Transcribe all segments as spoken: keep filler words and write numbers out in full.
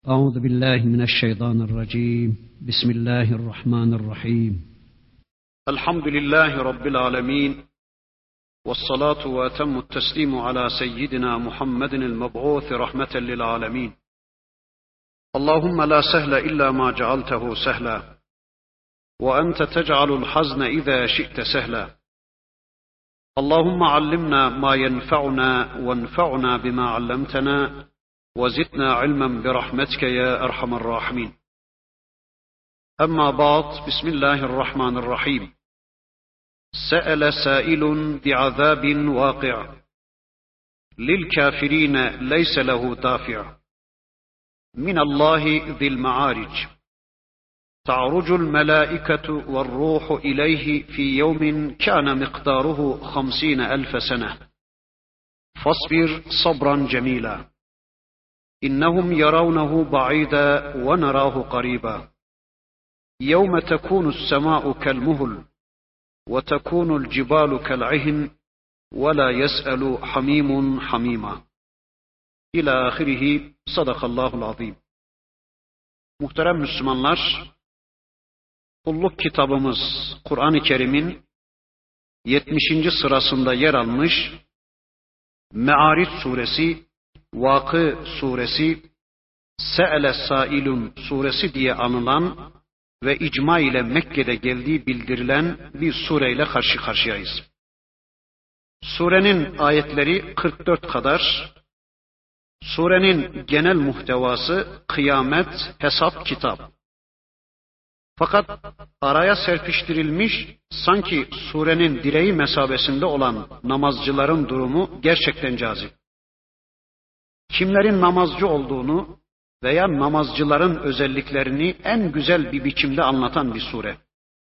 أعوذ بالله من الشيطان الرجيم بسم الله الرحمن الرحيم الحمد لله رب العالمين والصلاة وأتم التسليم على سيدنا محمد المبعوث رحمة للعالمين. اللهم لا سهل إلا ما جعلته سهلا وأنت تجعل الحزن إذا شئت سهلا. اللهم علمنا ما ينفعنا وانفعنا بما علمتنا وزدنا علما برحمتك يا أرحم الراحمين. أما بعد، بسم الله الرحمن الرحيم. سأل سائل بعذاب واقع للكافرين ليس له دافع من الله ذي المعارج. تعرج الملائكة والروح إليه في يوم كان مقداره خمسين ألف سنة فاصبر صبرا جميلا إنهم يرونه بعيدا ونراه قريبا يوم تكون السماء كالمهل وتكون الجبال كالعهن ولا يسأل حميم حميما إلى آخره. Sadakallahul azim. Muhterem Müslümanlar, kulluk kitabımız Kur'an-ı Kerim'in yetmişinci sırasında yer almış Me'aric suresi, Vakı suresi, Se'ele Sailun suresi diye anılan ve icma ile Mekke'de geldiği bildirilen bir sureyle karşı karşıyayız. Surenin ayetleri kırk dört kadar. Surenin genel muhtevası kıyamet, hesap, kitap. Fakat araya serpiştirilmiş sanki surenin direği mesabesinde olan namazcıların durumu gerçekten cazip. Kimlerin namazcı olduğunu veya namazcıların özelliklerini en güzel bir biçimde anlatan bir sure.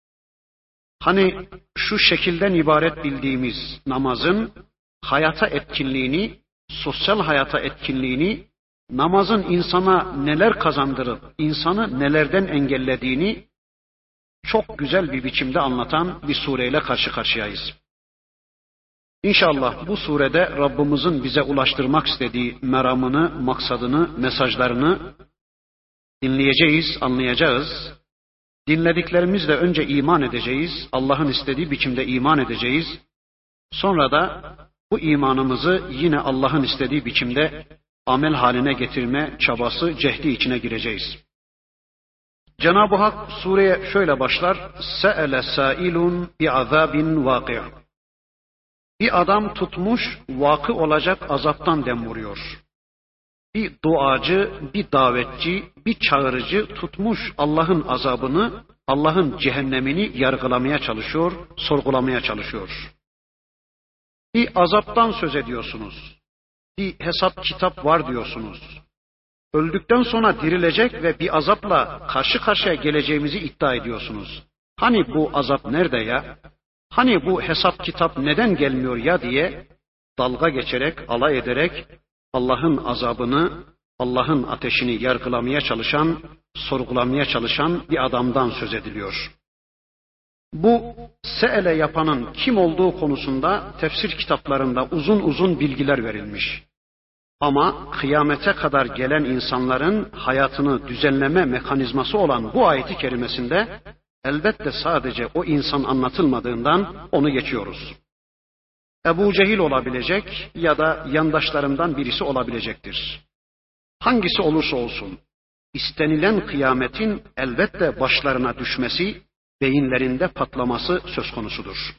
Hani şu şekilden ibaret bildiğimiz namazın hayata etkinliğini, sosyal hayata etkinliğini, namazın insana neler kazandırıp insanı nelerden engellediğini çok güzel bir biçimde anlatan bir sureyle karşı karşıyayız. İnşallah bu surede Rabbimizin bize ulaştırmak istediği meramını, maksadını, mesajlarını dinleyeceğiz, anlayacağız. Dinlediklerimizle önce iman edeceğiz, Allah'ın istediği biçimde iman edeceğiz. Sonra da bu imanımızı yine Allah'ın istediği biçimde amel haline getirme çabası, cehdi içine gireceğiz. Cenab-ı Hak sureye şöyle başlar: Se'ele sailun bi'azabin vaki'. Bir adam tutmuş, vakı olacak azaptan dem vuruyor. Bir duacı, bir davetçi, bir çağırıcı tutmuş Allah'ın azabını, Allah'ın cehennemini yargılamaya çalışıyor, sorgulamaya çalışıyor. Bir azaptan söz ediyorsunuz. Bir hesap kitap var diyorsunuz. Öldükten sonra dirilecek ve bir azapla karşı karşıya geleceğimizi iddia ediyorsunuz. Hani bu azap nerede ya? Hani bu hesap kitap neden gelmiyor ya diye dalga geçerek, alay ederek Allah'ın azabını, Allah'ın ateşini yargılamaya çalışan, sorgulamaya çalışan bir adamdan söz ediliyor. Bu se'ele yapanın kim olduğu konusunda tefsir kitaplarında uzun uzun bilgiler verilmiş. Ama kıyamete kadar gelen insanların hayatını düzenleme mekanizması olan bu ayet-i kerimesinde elbette sadece o insan anlatılmadığından onu geçiyoruz. Ebu Cehil olabilecek ya da yandaşlarından birisi olabilecektir. Hangisi olursa olsun, istenilen kıyametin elbette başlarına düşmesi, beyinlerinde patlaması söz konusudur.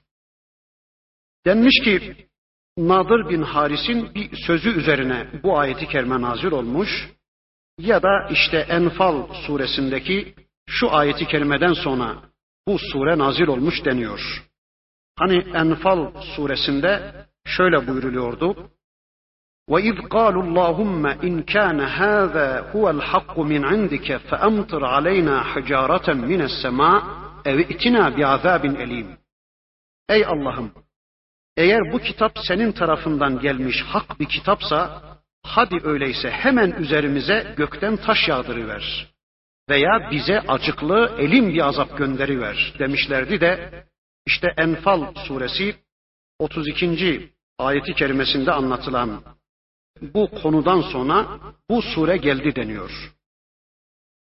Denmiş ki, Nadir bin Haris'in bir sözü üzerine bu ayeti kerime nazil olmuş ya da işte Enfal suresindeki şu ayeti kerimeden sonra bu sure nazil olmuş deniyor. Hani Enfal suresinde şöyle buyuruluyordu: وَاِذْ قَالُوا اللّٰهُمَّ اِنْ كَانَ هَذَا هُوَ الْحَقُّ مِنْ عِنْدِكَ فَأَمْطِرْ عَلَيْنَا حِجَارَةً مِنَ السَّمَاءِ اَوْ اِتِنَا بِعَذَابٍ اَلِيمٍ. Ey Allah'ım! Eğer bu kitap senin tarafından gelmiş hak bir kitapsa, hadi öyleyse hemen üzerimize gökten taş yağdırıver veya bize acıklı, elim bir azap gönderiver demişlerdi de, işte Enfal suresi otuz ikinci ayeti kerimesinde anlatılan bu konudan sonra bu sure geldi deniyor.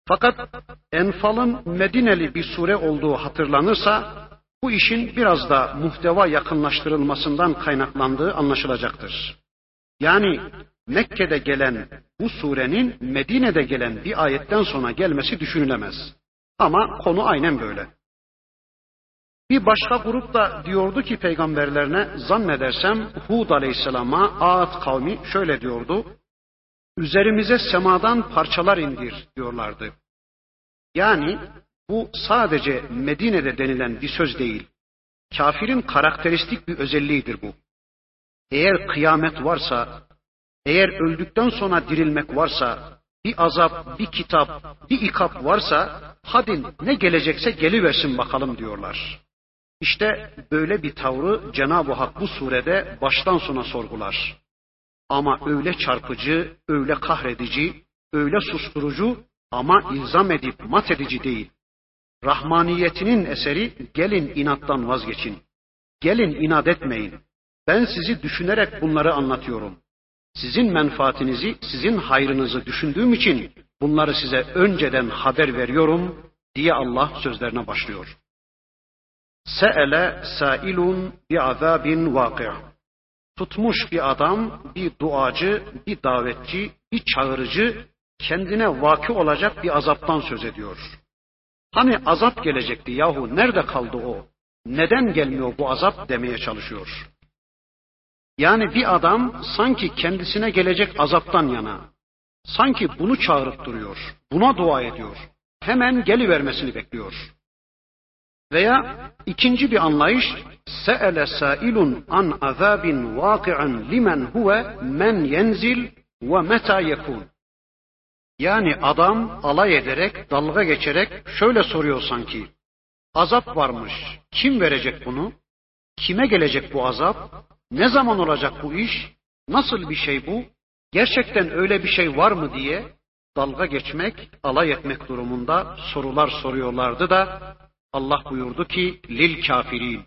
Fakat Enfal'ın Medineli bir sure olduğu hatırlanırsa bu işin biraz da muhteva yakınlaştırılmasından kaynaklandığı anlaşılacaktır. Yani Mekke'de gelen bu surenin Medine'de gelen bir ayetten sonra gelmesi düşünülemez. Ama konu aynen böyle. Bir başka grup da diyordu ki peygamberlerine, zannedersem Hud aleyhisselama Ad kavmi şöyle diyordu: üzerimize semadan parçalar indir diyorlardı. Yani bu sadece Medine'de denilen bir söz değil. Kafirin karakteristik bir özelliğidir bu. Eğer kıyamet varsa, eğer öldükten sonra dirilmek varsa, bir azap, bir kitap, bir ikap varsa, hadi ne gelecekse geliversin bakalım diyorlar. İşte böyle bir tavrı Cenab-ı Hak bu surede baştan sona sorgular. Ama öyle çarpıcı, öyle kahredici, öyle susturucu ama ilzam edip mat edici değil. Rahmaniyetinin eseri, gelin inattan vazgeçin. Gelin inat etmeyin. Ben sizi düşünerek bunları anlatıyorum. Sizin menfaatinizi, sizin hayrınızı düşündüğüm için bunları size önceden haber veriyorum diye Allah sözlerine başlıyor. Se'ele sailun bi'azabin vâki'. Tutmuş bir adam, bir duacı, bir davetçi, bir çağırıcı kendine vaki olacak bir azaptan söz ediyor. Hani azap gelecekti yahu, nerede kaldı o? Neden gelmiyor bu azap demeye çalışıyor. Yani bir adam sanki kendisine gelecek azaptan yana, sanki bunu çağırıp duruyor, buna dua ediyor, hemen gelivermesini bekliyor. Veya ikinci bir anlayış, se'ele sailun an azabin vaki'an limen huve men yenzil ve meta yekun. Yani adam alay ederek, dalga geçerek şöyle soruyor sanki, azap varmış, kim verecek bunu? Kime gelecek bu azap? Ne zaman olacak bu iş? Nasıl bir şey bu? Gerçekten öyle bir şey var mı diye dalga geçmek, alay etmek durumunda sorular soruyorlardı da Allah buyurdu ki lil kafirin.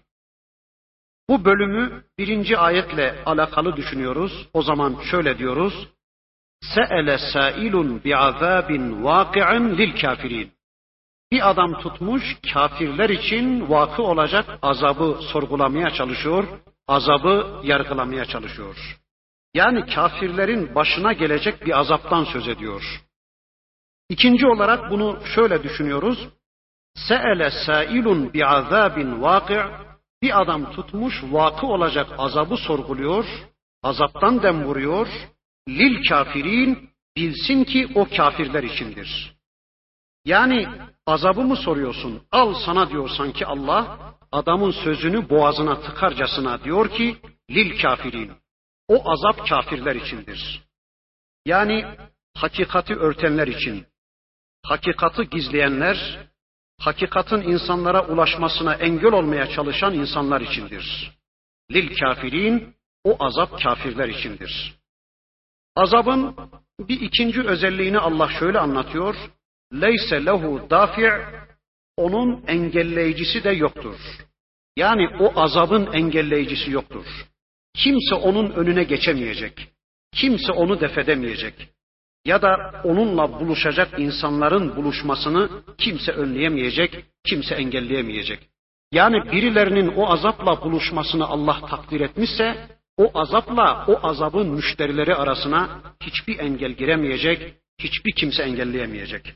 Bu bölümü birinci ayetle alakalı düşünüyoruz. O zaman şöyle diyoruz. Se'ele sailun bi'azabin vaki'an lil kafirin. Bir adam tutmuş kafirler için vakı olacak azabı sorgulamaya çalışıyor, azabı yargılamaya çalışıyor. Yani kafirlerin başına gelecek bir azaptan söz ediyor. İkinci olarak bunu şöyle düşünüyoruz. Se'ele sailun bi'azabin vaki'. Bir adam tutmuş vakı olacak azabı sorguluyor, azaptan dem vuruyor. Lil kafirin, bilsin ki o kafirler içindir. Yani azabı mı soruyorsun? Al sana diyor sanki Allah, adamın sözünü boğazına tıkarcasına diyor ki lil kafirin. O azap kafirler içindir. Yani hakikati örtenler için, hakikati gizleyenler, hakikatin insanlara ulaşmasına engel olmaya çalışan insanlar içindir. Lil kafirin, o azap kafirler içindir. Azabın bir ikinci özelliğini Allah şöyle anlatıyor. Leyse lehu dafi', onun engelleyicisi de yoktur. Yani o azabın engelleyicisi yoktur. Kimse onun önüne geçemeyecek. Kimse onu defedemeyecek. Ya da onunla buluşacak insanların buluşmasını kimse önleyemeyecek, kimse engelleyemeyecek. Yani birilerinin o azapla buluşmasını Allah takdir etmişse, o azapla o azabın müşterileri arasına hiçbir engel giremeyecek, hiçbir kimse engelleyemeyecek.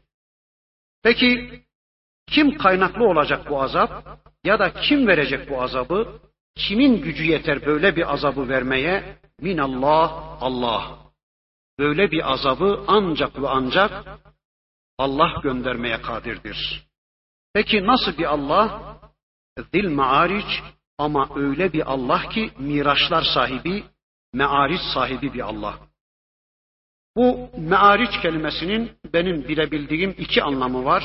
Peki kim kaynaklı olacak bu azap? Ya da kim verecek bu azabı? Kimin gücü yeter böyle bir azabı vermeye? Minallah, Allah. Böyle bir azabı ancak ve ancak Allah göndermeye kadirdir. Peki nasıl bir Allah? Zil Ma'aric, ama öyle bir Allah ki miraçlar sahibi, me'aric sahibi bir Allah. Bu me'aric kelimesinin benim bilebildiğim iki anlamı var.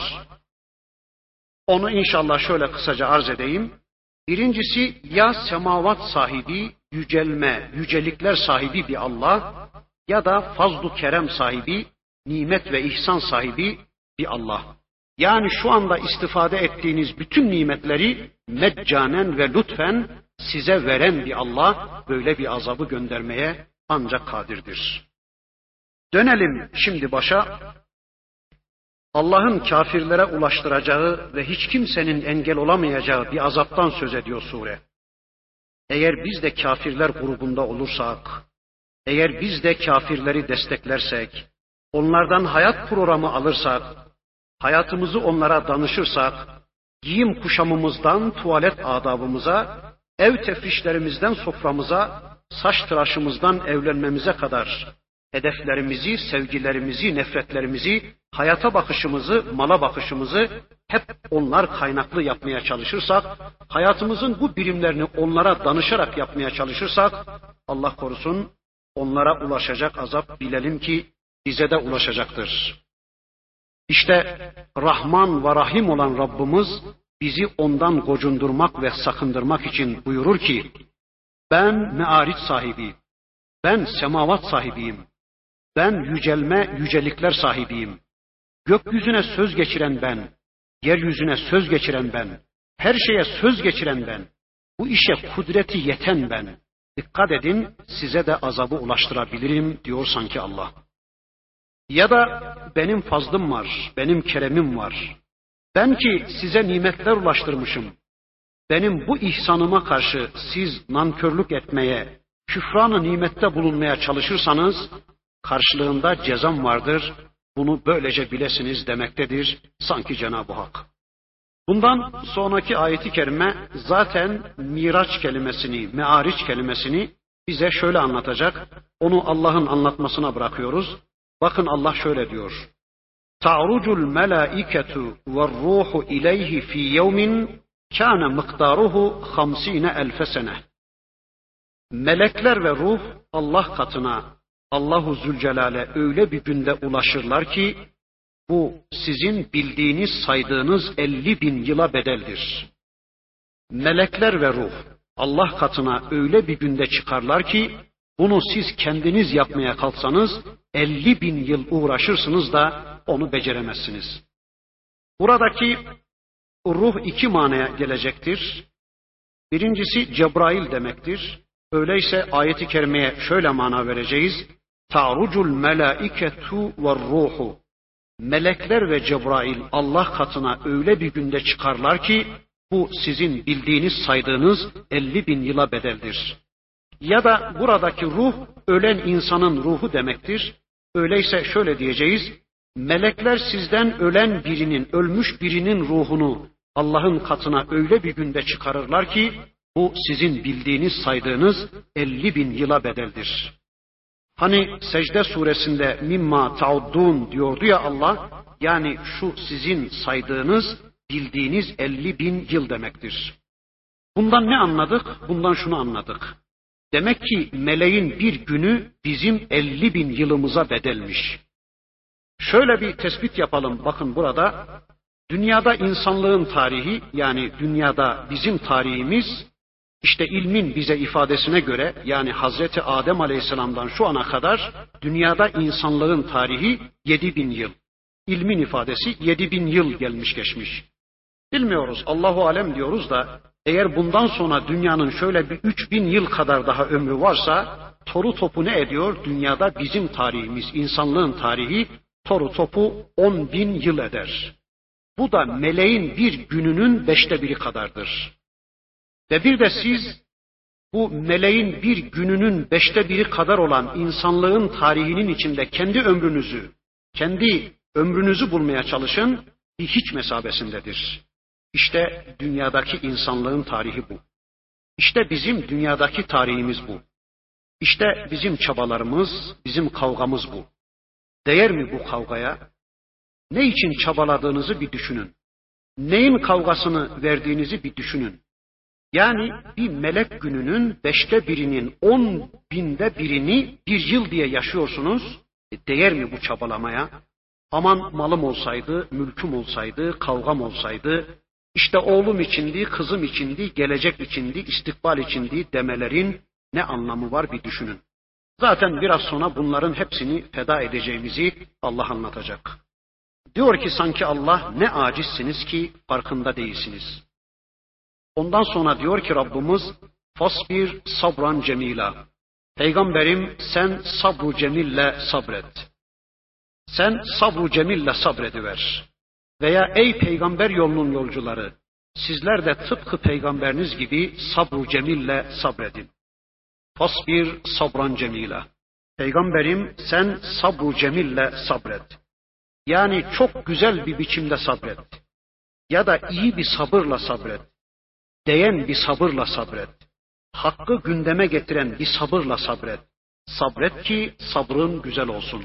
Onu inşallah şöyle kısaca arz edeyim. Birincisi ya semavat sahibi, yücelme, yücelikler sahibi bir Allah ya da fazl-ı kerem sahibi, nimet ve ihsan sahibi bir Allah. Yani şu anda istifade ettiğiniz bütün nimetleri meccanen ve lütfen size veren bir Allah böyle bir azabı göndermeye ancak kadirdir. Dönelim şimdi başa. Allah'ın kafirlere ulaştıracağı ve hiç kimsenin engel olamayacağı bir azaptan söz ediyor sure. Eğer biz de kafirler grubunda olursak, eğer biz de kafirleri desteklersek, onlardan hayat programı alırsak, hayatımızı onlara danışırsak, giyim kuşamımızdan tuvalet adabımıza, ev tefrişlerimizden soframıza, saç tıraşımızdan evlenmemize kadar hedeflerimizi, sevgilerimizi, nefretlerimizi, hayata bakışımızı, mala bakışımızı hep onlar kaynaklı yapmaya çalışırsak, hayatımızın bu birimlerini onlara danışarak yapmaya çalışırsak, Allah korusun onlara ulaşacak azap bilelim ki bize de ulaşacaktır. İşte Rahman ve Rahim olan Rabbimiz bizi ondan gocundurmak ve sakındırmak için buyurur ki, ben me'ariç sahibiyim, ben semavat sahibiyim, ben yücelme, yücelikler sahibiyim. Gökyüzüne söz geçiren ben, yeryüzüne söz geçiren ben, her şeye söz geçiren ben, bu işe kudreti yeten ben. Dikkat edin, size de azabı ulaştırabilirim diyor sanki Allah. Ya da benim fazlım var, benim keremim var. Ben ki size nimetler ulaştırmışım. Benim bu ihsanıma karşı siz nankörlük etmeye, küfran-ı nimette bulunmaya çalışırsanız, karşılığında cezam vardır, bunu böylece bilesiniz demektedir sanki Cenab-ı Hak. Bundan sonraki ayeti kerime zaten miraç kelimesini, me'ariç kelimesini bize şöyle anlatacak. Onu Allah'ın anlatmasına bırakıyoruz. Bakın Allah şöyle diyor. Ta'rucul melâiketu ve'r-ruhu ileyhi fî yevmin kâne miktaruhu hamsîne elfe sene. Melekler ve ruh Allah katına, Allahu Zülcelal'e öyle bir günde ulaşırlar ki, bu sizin bildiğiniz, saydığınız elli bin yıla bedeldir. Melekler ve ruh Allah katına öyle bir günde çıkarlar ki, bunu siz kendiniz yapmaya kalksanız, elli bin yıl uğraşırsınız da onu beceremezsiniz. Buradaki ruh iki manaya gelecektir. Birincisi Cebrail demektir. Öyleyse ayeti kerimeye şöyle mana vereceğiz. Ta'rucul melâiketu ve'r-ruhu. Melekler ve Cebrail Allah katına öyle bir günde çıkarlar ki, bu sizin bildiğiniz, saydığınız elli bin yıla bedeldir. Ya da buradaki ruh, ölen insanın ruhu demektir. Öyleyse şöyle diyeceğiz, melekler sizden ölen birinin, ölmüş birinin ruhunu Allah'ın katına öyle bir günde çıkarırlar ki, bu sizin bildiğiniz, saydığınız elli bin yıla bedeldir. Hani Secde suresinde mimma ta'uddun diyordu ya Allah, yani şu sizin saydığınız, bildiğiniz elli bin yıl demektir. Bundan ne anladık? Bundan şunu anladık. Demek ki meleğin bir günü bizim elli bin yılımıza bedelmiş. Şöyle bir tespit yapalım bakın burada. Dünyada insanlığın tarihi, yani dünyada bizim tarihimiz, İşte ilmin bize ifadesine göre, yani Hazreti Adem Aleyhisselam'dan şu ana kadar dünyada insanlığın tarihi yedi bin yıl. İlmin ifadesi yedi bin yıl gelmiş geçmiş. Bilmiyoruz, Allahu alem diyoruz da, eğer bundan sonra dünyanın şöyle bir üç bin yıl kadar daha ömrü varsa, toru topu ne ediyor? Dünyada bizim tarihimiz, insanlığın tarihi toru topu on bin yıl eder. Bu da meleğin bir gününün beşte biri kadardır. Ve bir de siz bu meleğin bir gününün beşte biri kadar olan insanlığın tarihinin içinde kendi ömrünüzü, kendi ömrünüzü bulmaya çalışın, bir hiç mesabesindedir. İşte dünyadaki insanlığın tarihi bu. İşte bizim dünyadaki tarihimiz bu. İşte bizim çabalarımız, bizim kavgamız bu. Değer mi bu kavgaya? Ne için çabaladığınızı bir düşünün. Neyin kavgasını verdiğinizi bir düşünün. Yani bir melek gününün beşte birinin, on binde birini bir yıl diye yaşıyorsunuz. E değer mi bu çabalamaya? Aman malım olsaydı, mülküm olsaydı, kavgam olsaydı, işte oğlum içindi, kızım içindi, gelecek içindi, istikbal içindi demelerin ne anlamı var bir düşünün. Zaten biraz sonra bunların hepsini feda edeceğimizi Allah anlatacak. Diyor ki sanki Allah, ne acizsiniz ki farkında değilsiniz. Ondan sonra diyor ki Rabbimiz, fasbir sabran cemila. Peygamberim sen sabru cemille sabret. sen sabru cemille sabrediver. Veya ey peygamber yolunun yolcuları, sizler de tıpkı peygamberiniz gibi sabru cemille sabredin. Fasbir sabran cemila. Peygamberim sen sabru cemille sabret. Yani çok güzel bir biçimde sabret. Ya da iyi bir sabırla sabret. Değen bir sabırla sabret. Hakkı gündeme getiren bir sabırla sabret. Sabret ki sabrın güzel olsun.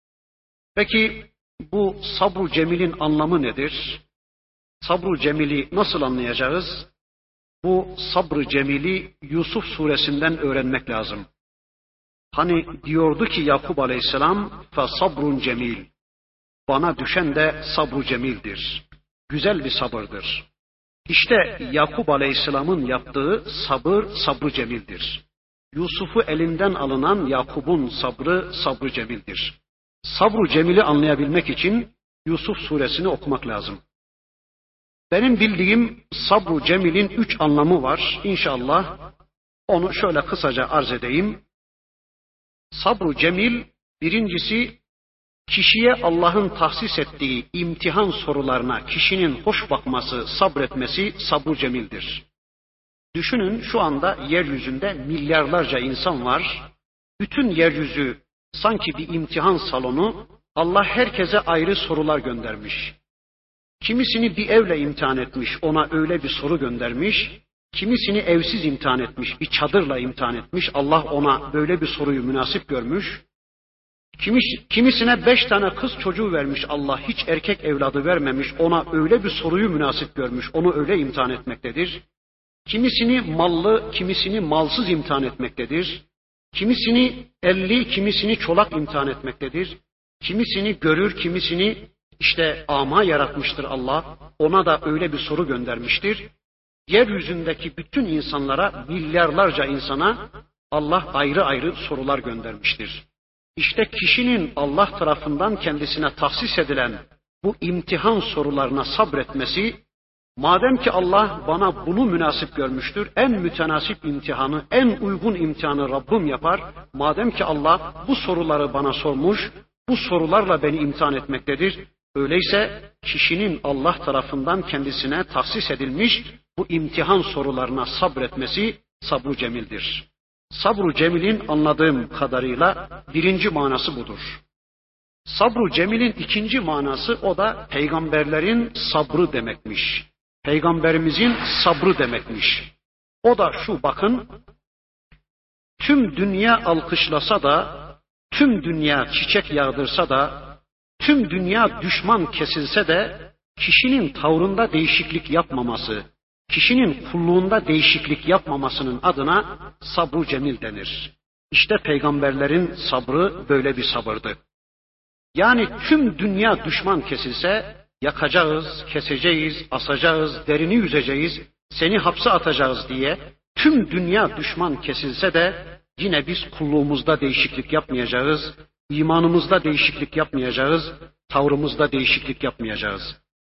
Peki bu sabru cemilin anlamı nedir? Sabru cemili nasıl anlayacağız? Bu sabrı cemili Yusuf suresinden öğrenmek lazım. Hani diyordu ki Yakup aleyhisselam, fe sabrun cemil. Bana düşen de sabru cemildir. Güzel bir sabırdır. İşte Yakup aleyhisselamın yaptığı sabır, sabrı cemildir. Yusuf'u elinden alınan Yakup'un sabrı, sabrı cemildir. Sabru cemili anlayabilmek için Yusuf suresini okumak lazım. Benim bildiğim sabru cemilin üç anlamı var. İnşallah onu şöyle kısaca arz edeyim. Sabru cemil, birincisi kişiye Allah'ın tahsis ettiği imtihan sorularına kişinin hoş bakması, sabretmesi sabru cemildir. Düşünün, şu anda yeryüzünde milyarlarca insan var. Bütün yeryüzü sanki bir imtihan salonu. Allah herkese ayrı sorular göndermiş. Kimisini bir evle imtihan etmiş, ona öyle bir soru göndermiş. Kimisini evsiz imtihan etmiş, bir çadırla imtihan etmiş. Allah ona böyle bir soruyu münasip görmüş. Kimis, kimisine beş tane kız çocuğu vermiş Allah, hiç erkek evladı vermemiş. Ona öyle bir soruyu münasip görmüş, onu öyle imtihan etmektedir. Kimisini mallı, kimisini malsız imtihan etmektedir. Kimisini elli, kimisini çolak imtihan etmektedir. Kimisini görür, kimisini işte ama yaratmıştır Allah. Ona da öyle bir soru göndermiştir. Yeryüzündeki bütün insanlara, milyarlarca insana Allah ayrı ayrı sorular göndermiştir. İşte kişinin Allah tarafından kendisine tahsis edilen bu imtihan sorularına sabretmesi, madem ki Allah bana bunu münasip görmüştür, en mütenasip imtihanı, en uygun imtihanı Rabbim yapar. Madem ki Allah bu soruları bana sormuş, bu sorularla beni imtihan etmektedir. Öyleyse kişinin Allah tarafından kendisine tahsis edilmiş bu imtihan sorularına sabretmesi sabru cemildir. Sabru cemilin anladığım kadarıyla birinci manası budur. Sabru cemilin ikinci manası, o da peygamberlerin sabrı demekmiş. Peygamberimizin sabrı demekmiş. O da şu, bakın, tüm dünya alkışlasa da, tüm dünya çiçek yağdırsa da, tüm dünya düşman kesilse de, kişinin tavrında değişiklik yapmaması, kişinin kulluğunda değişiklik yapmamasının adına sabru cemil denir. İşte peygamberlerin sabrı böyle bir sabırdı. Yani tüm dünya düşman kesilse, yakacağız, keseceğiz, asacağız, derini yüzeceğiz, seni hapse atacağız diye tüm dünya düşman kesilse de yine biz kulluğumuzda değişiklik yapmayacağız, imanımızda değişiklik yapmayacağız, tavrımızda değişiklik yapmayacağız.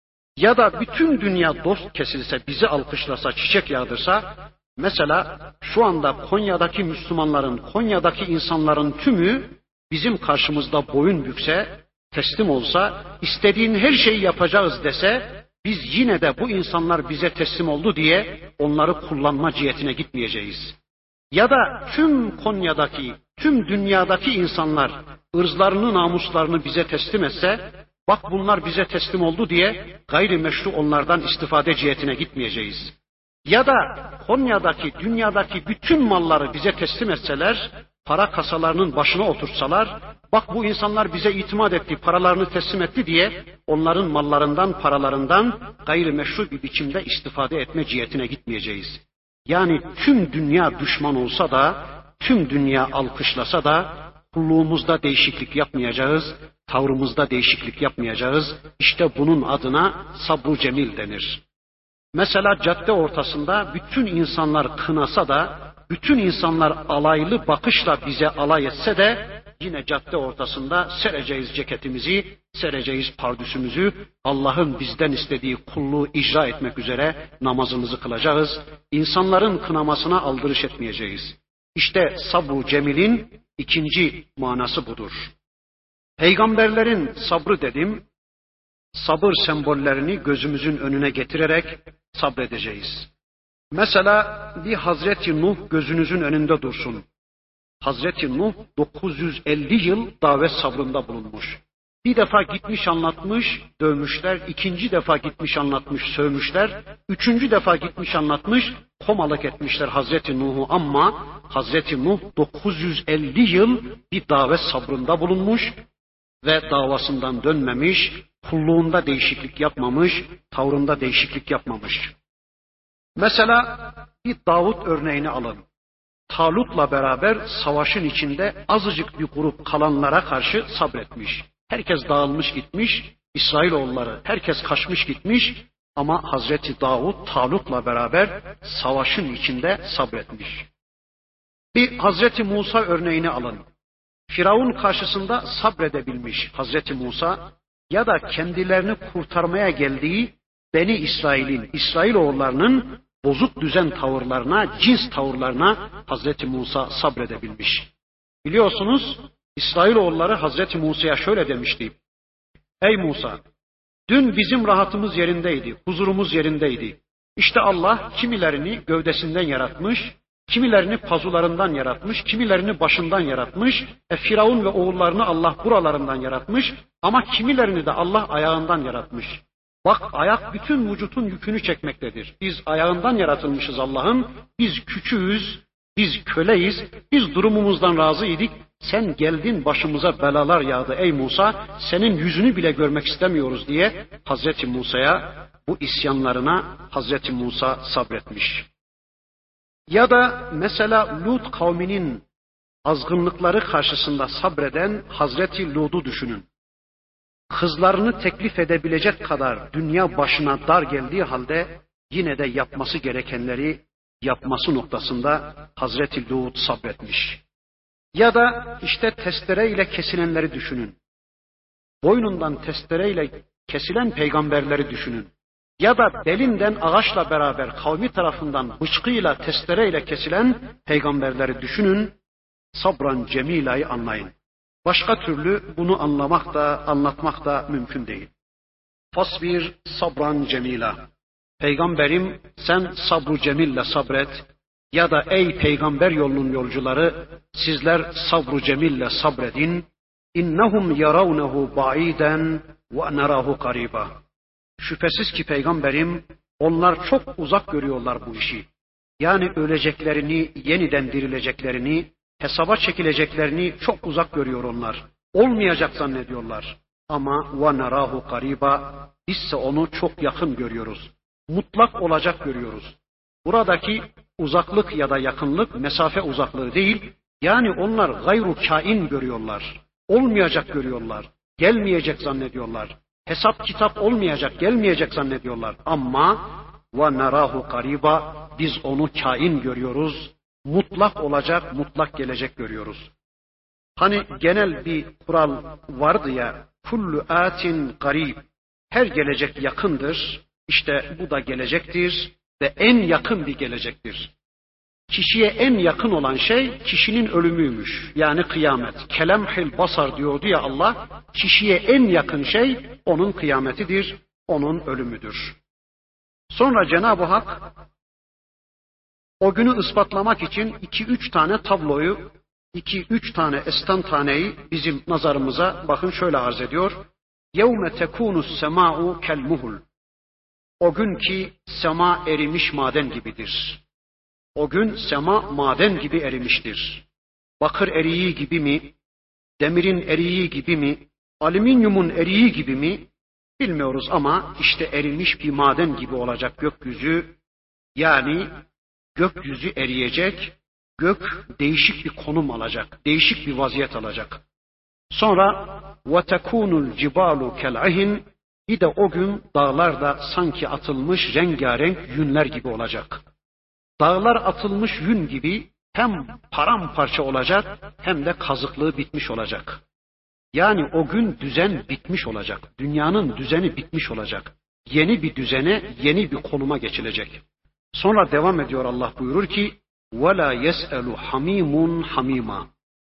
Ya da bütün dünya dost kesilse, bizi alkışlasa, çiçek yağdırsa, mesela şu anda Konya'daki Müslümanların, Konya'daki insanların tümü bizim karşımızda boyun bükse, teslim olsa, istediğin her şeyi yapacağız dese, biz yine de bu insanlar bize teslim oldu diye onları kullanma cihetine gitmeyeceğiz. Ya da tüm Konya'daki, tüm dünyadaki insanlar ırzlarını, namuslarını bize teslim etse, bak bunlar bize teslim oldu diye gayrimeşru onlardan istifade cihetine gitmeyeceğiz. Ya da Konya'daki, dünyadaki bütün malları bize teslim etseler, para kasalarının başına otursalar, bak bu insanlar bize itimat etti, paralarını teslim etti diye onların mallarından, paralarından gayrimeşru bir biçimde istifade etme cihetine gitmeyeceğiz. Yani tüm dünya düşman olsa da, tüm dünya alkışlasa da kulluğumuzda değişiklik yapmayacağız, tavrımızda değişiklik yapmayacağız. İşte bunun adına sabru cemil denir. Mesela cadde ortasında bütün insanlar kınasa da, bütün insanlar alaylı bakışla bize alay etse de, yine cadde ortasında sereceğiz ceketimizi, sereceğiz pardüsümüzü, Allah'ın bizden istediği kulluğu icra etmek üzere namazımızı kılacağız. İnsanların kınamasına aldırış etmeyeceğiz. İşte sabru cemilin ikinci manası budur. Peygamberlerin sabrı dedim, sabır sembollerini gözümüzün önüne getirerek sabredeceğiz. Mesela bir Hazreti Nuh gözünüzün önünde dursun. Hazreti Nuh dokuz yüz elli yıl davet sabrında bulunmuş. Bir defa gitmiş anlatmış, dövmüşler. İkinci defa gitmiş anlatmış, sövmüşler. Üçüncü defa gitmiş anlatmış, komalık etmişler Hazreti Nuh'u. Ama Hazreti Nuh dokuz yüz elli yıl bir davet sabrında bulunmuş ve davasından dönmemiş, kulluğunda değişiklik yapmamış, tavrında değişiklik yapmamış. Mesela bir Davut örneğini alın. Talut'la beraber savaşın içinde azıcık bir grup kalanlara karşı sabretmiş. Herkes dağılmış gitmiş, İsrailoğulları herkes kaçmış gitmiş ama Hazreti Davud Talut'la beraber savaşın içinde sabretmiş. Bir Hazreti Musa örneğini alın. Firavun karşısında sabredebilmiş Hazreti Musa ya da kendilerini kurtarmaya geldiği Beni İsrail'in, İsrailoğullarının bozuk düzen tavırlarına, cins tavırlarına Hazreti Musa sabredebilmiş. Biliyorsunuz İsrailoğulları Hazreti Musa'ya şöyle demişti. Ey Musa, dün bizim rahatımız yerindeydi, huzurumuz yerindeydi. İşte Allah kimilerini gövdesinden yaratmış, kimilerini pazularından yaratmış, kimilerini başından yaratmış. E, Firavun ve oğullarını Allah buralarından yaratmış ama kimilerini de Allah ayağından yaratmış. Bak ayak bütün vücutun yükünü çekmektedir. Biz ayağından yaratılmışız Allah'ın, biz küçüğüz, biz köleyiz, biz durumumuzdan razıydık. Sen geldin başımıza belalar yağdı ey Musa, senin yüzünü bile görmek istemiyoruz diye Hazreti Musa'ya, bu isyanlarına Hazreti Musa sabretmiş. Ya da mesela Lut kavminin azgınlıkları karşısında sabreden Hazreti Lut'u düşünün. Kızlarını teklif edebilecek kadar dünya başına dar geldiği halde yine de yapması gerekenleri yapması noktasında Hazreti Lut sabretmiş. Ya da işte testereyle kesilenleri düşünün. Boynundan testereyle kesilen peygamberleri düşünün. Ya da belinden ağaçla beraber kavmi tarafından bıçkıyla testereyle kesilen peygamberleri düşünün. Sabran cemila'yı anlayın. Başka türlü bunu anlamak da anlatmak da mümkün değil. Fasbir sabran cemila. Peygamberim sen sabru cemille sabret. Ya da ey peygamber yolunun yolcuları sizler sabru cemille sabredin. İnnehum yaravnehu ba'iden ve nerahu kariba. Şüphesiz ki peygamberim onlar çok uzak görüyorlar bu işi. Yani öleceklerini, yeniden dirileceklerini, hesaba çekileceklerini çok uzak görüyor onlar. Olmayacak zannediyorlar. Ama ve nerahu kariba, bizse onu çok yakın görüyoruz. Mutlak olacak görüyoruz. Buradaki uzaklık ya da yakınlık mesafe uzaklığı değil, yani onlar gayru kain görüyorlar. Olmayacak görüyorlar. Gelmeyecek zannediyorlar. Hesap kitap olmayacak, gelmeyecek zannediyorlar. Ama ve nerahu kariba, biz onu kain görüyoruz. Mutlak olacak, mutlak gelecek görüyoruz. Hani genel bir kural vardı ya, kullu atin garib, her gelecek yakındır. İşte bu da gelecektir ve en yakın bir gelecektir. Kişiye en yakın olan şey kişinin ölümüymüş. Yani kıyamet. Kelemhil basar diyordu ya Allah, kişiye en yakın şey onun kıyametidir, onun ölümüdür. Sonra Cenab-ı Hak o günü ispatlamak için iki üç tane tabloyu, iki üç tane estantaneyi bizim nazarımıza bakın şöyle arz ediyor. يَوْمَ تَكُونُ السَّمَاءُ كَالْمُهُلِ. O gün ki sema erimiş maden gibidir. O gün sema maden gibi erimiştir. Bakır eriği gibi mi, demirin eriği gibi mi, alüminyumun eriği gibi mi bilmiyoruz ama işte erimiş bir maden gibi olacak gökyüzü. Yani gökyüzü eriyecek, gök değişik bir konum alacak, değişik bir vaziyet alacak. Sonra وَتَكُونُ الْجِبَالُ كَالْعِهِنْ. Bir de o gün dağlar da sanki atılmış rengarenk yünler gibi olacak. Dağlar atılmış yün gibi hem paramparça olacak hem de kazıklığı bitmiş olacak. Yani o gün düzen bitmiş olacak. Dünyanın düzeni bitmiş olacak. Yeni bir düzene, yeni bir konuma geçilecek. Sonra devam ediyor Allah buyurur ki وَلَا يَسْأَلُ حَمِيمٌ حَمِيمًا.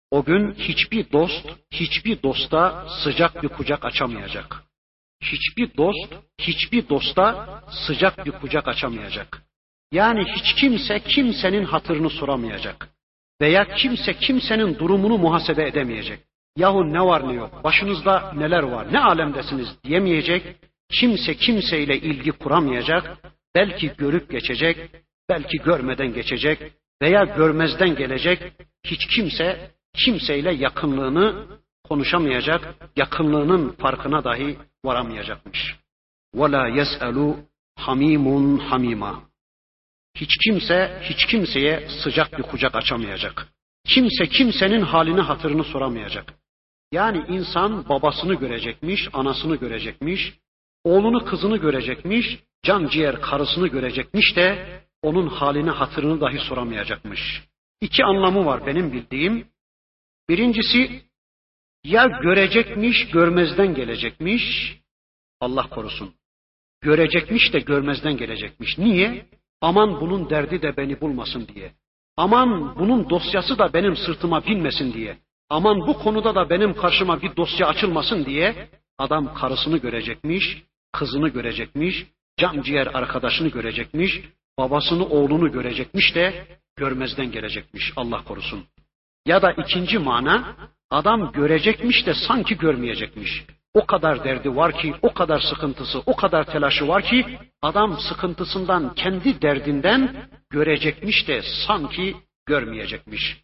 O gün hiçbir dost, hiçbir dosta sıcak bir kucak açamayacak. Hiçbir dost, hiçbir dosta sıcak bir kucak açamayacak. Yani hiç kimse kimsenin hatırını soramayacak. Veya kimse kimsenin durumunu muhasebe edemeyecek. Yahu ne var ne yok, başınızda neler var, ne alemdesiniz diyemeyecek. Kimse kimseyle ilgi kuramayacak. Belki görüp geçecek, belki görmeden geçecek veya görmezden gelecek. Hiç kimse kimseyle yakınlığını konuşamayacak, yakınlığının farkına dahi varamayacakmış. وَلَا يَسْأَلُ hamimun hamima. Hiç kimse hiç kimseye sıcak bir kucak açamayacak. Kimse kimsenin halini hatırını soramayacak. Yani insan babasını görecekmiş, anasını görecekmiş, oğlunu kızını görecekmiş, can ciğer karısını görecekmiş de onun halini hatırını dahi soramayacakmış. İki anlamı var benim bildiğim. Birincisi ya görecekmiş, görmezden gelecekmiş, Allah korusun. Görecekmiş de görmezden gelecekmiş. Niye? Aman bunun derdi de beni bulmasın diye. Aman bunun dosyası da benim sırtıma binmesin diye. Aman bu konuda da benim karşıma bir dosya açılmasın diye adam karısını görecekmiş, kızını görecekmiş, can ciğer arkadaşını görecekmiş, babasını oğlunu görecekmiş de görmezden gelecekmiş, Allah korusun. Ya da ikinci mana, adam görecekmiş de sanki görmeyecekmiş. O kadar derdi var ki, o kadar sıkıntısı, o kadar telaşı var ki adam sıkıntısından, kendi derdinden görecekmiş de sanki görmeyecekmiş.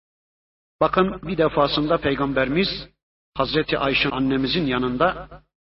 Bakın bir defasında Peygamberimiz Hazreti Ayşe annemizin yanında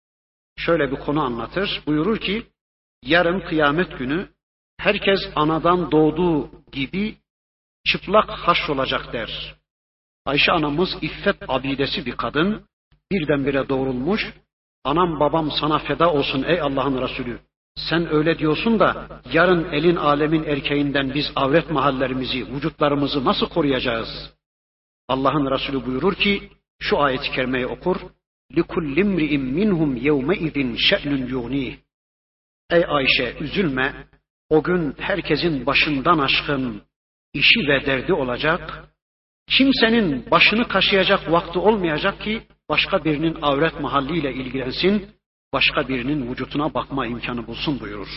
şöyle bir konu anlatır. Buyurur ki yarın kıyamet günü herkes anadan doğduğu gibi çıplak haşrolacak der. Ayşe anamız iffet abidesi bir kadın. Birdenbire doğrulmuş. Anam babam sana feda olsun ey Allah'ın Resulü. Sen öyle diyorsun da yarın elin alemin erkeğinden biz avret mahallerimizi, vücutlarımızı nasıl koruyacağız? Allah'ın Resulü buyurur ki şu ayet-i kerimeyi okur. لِكُلِّ امْرِئٍ مِّنْهُمْ يَوْمَئِذٍ شَأْنٌ يُغْنِيهِ. Ey Ayşe üzülme. O gün herkesin başından aşkın işi ve derdi olacak. Kimsenin başını kaşıyacak vakti olmayacak ki başka birinin avret mahalliyle ilgilensin, başka birinin vücutuna bakma imkanı bulsun buyurur.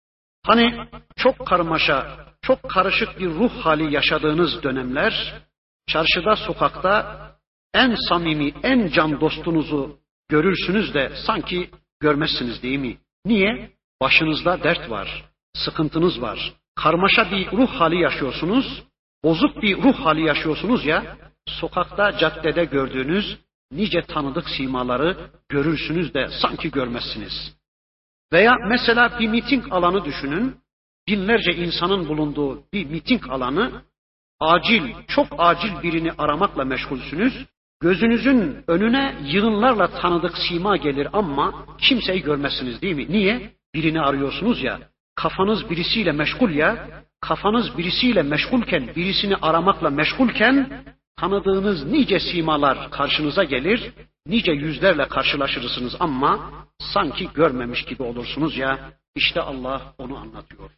Hani çok karmaşa, çok karışık bir ruh hali yaşadığınız dönemler, çarşıda, sokakta en samimi, en can dostunuzu görürsünüz de sanki görmezsiniz değil mi? Niye? Başınızda dert var, sıkıntınız var, karmaşa bir ruh hali yaşıyorsunuz, bozuk bir ruh hali yaşıyorsunuz ya, sokakta, caddede gördüğünüz nice tanıdık simaları görürsünüz de sanki görmezsiniz. Veya mesela bir miting alanı düşünün, binlerce insanın bulunduğu bir miting alanı, acil, çok acil birini aramakla meşgulsünüz, gözünüzün önüne yığınlarla tanıdık sima gelir ama kimseyi görmezsiniz değil mi? Niye? Birini arıyorsunuz ya, kafanız birisiyle meşgul ya, kafanız birisiyle meşgulken, birisini aramakla meşgulken, tanıdığınız nice simalar karşınıza gelir, nice yüzlerle karşılaşırsınız ama sanki görmemiş gibi olursunuz ya, işte Allah onu anlatıyor.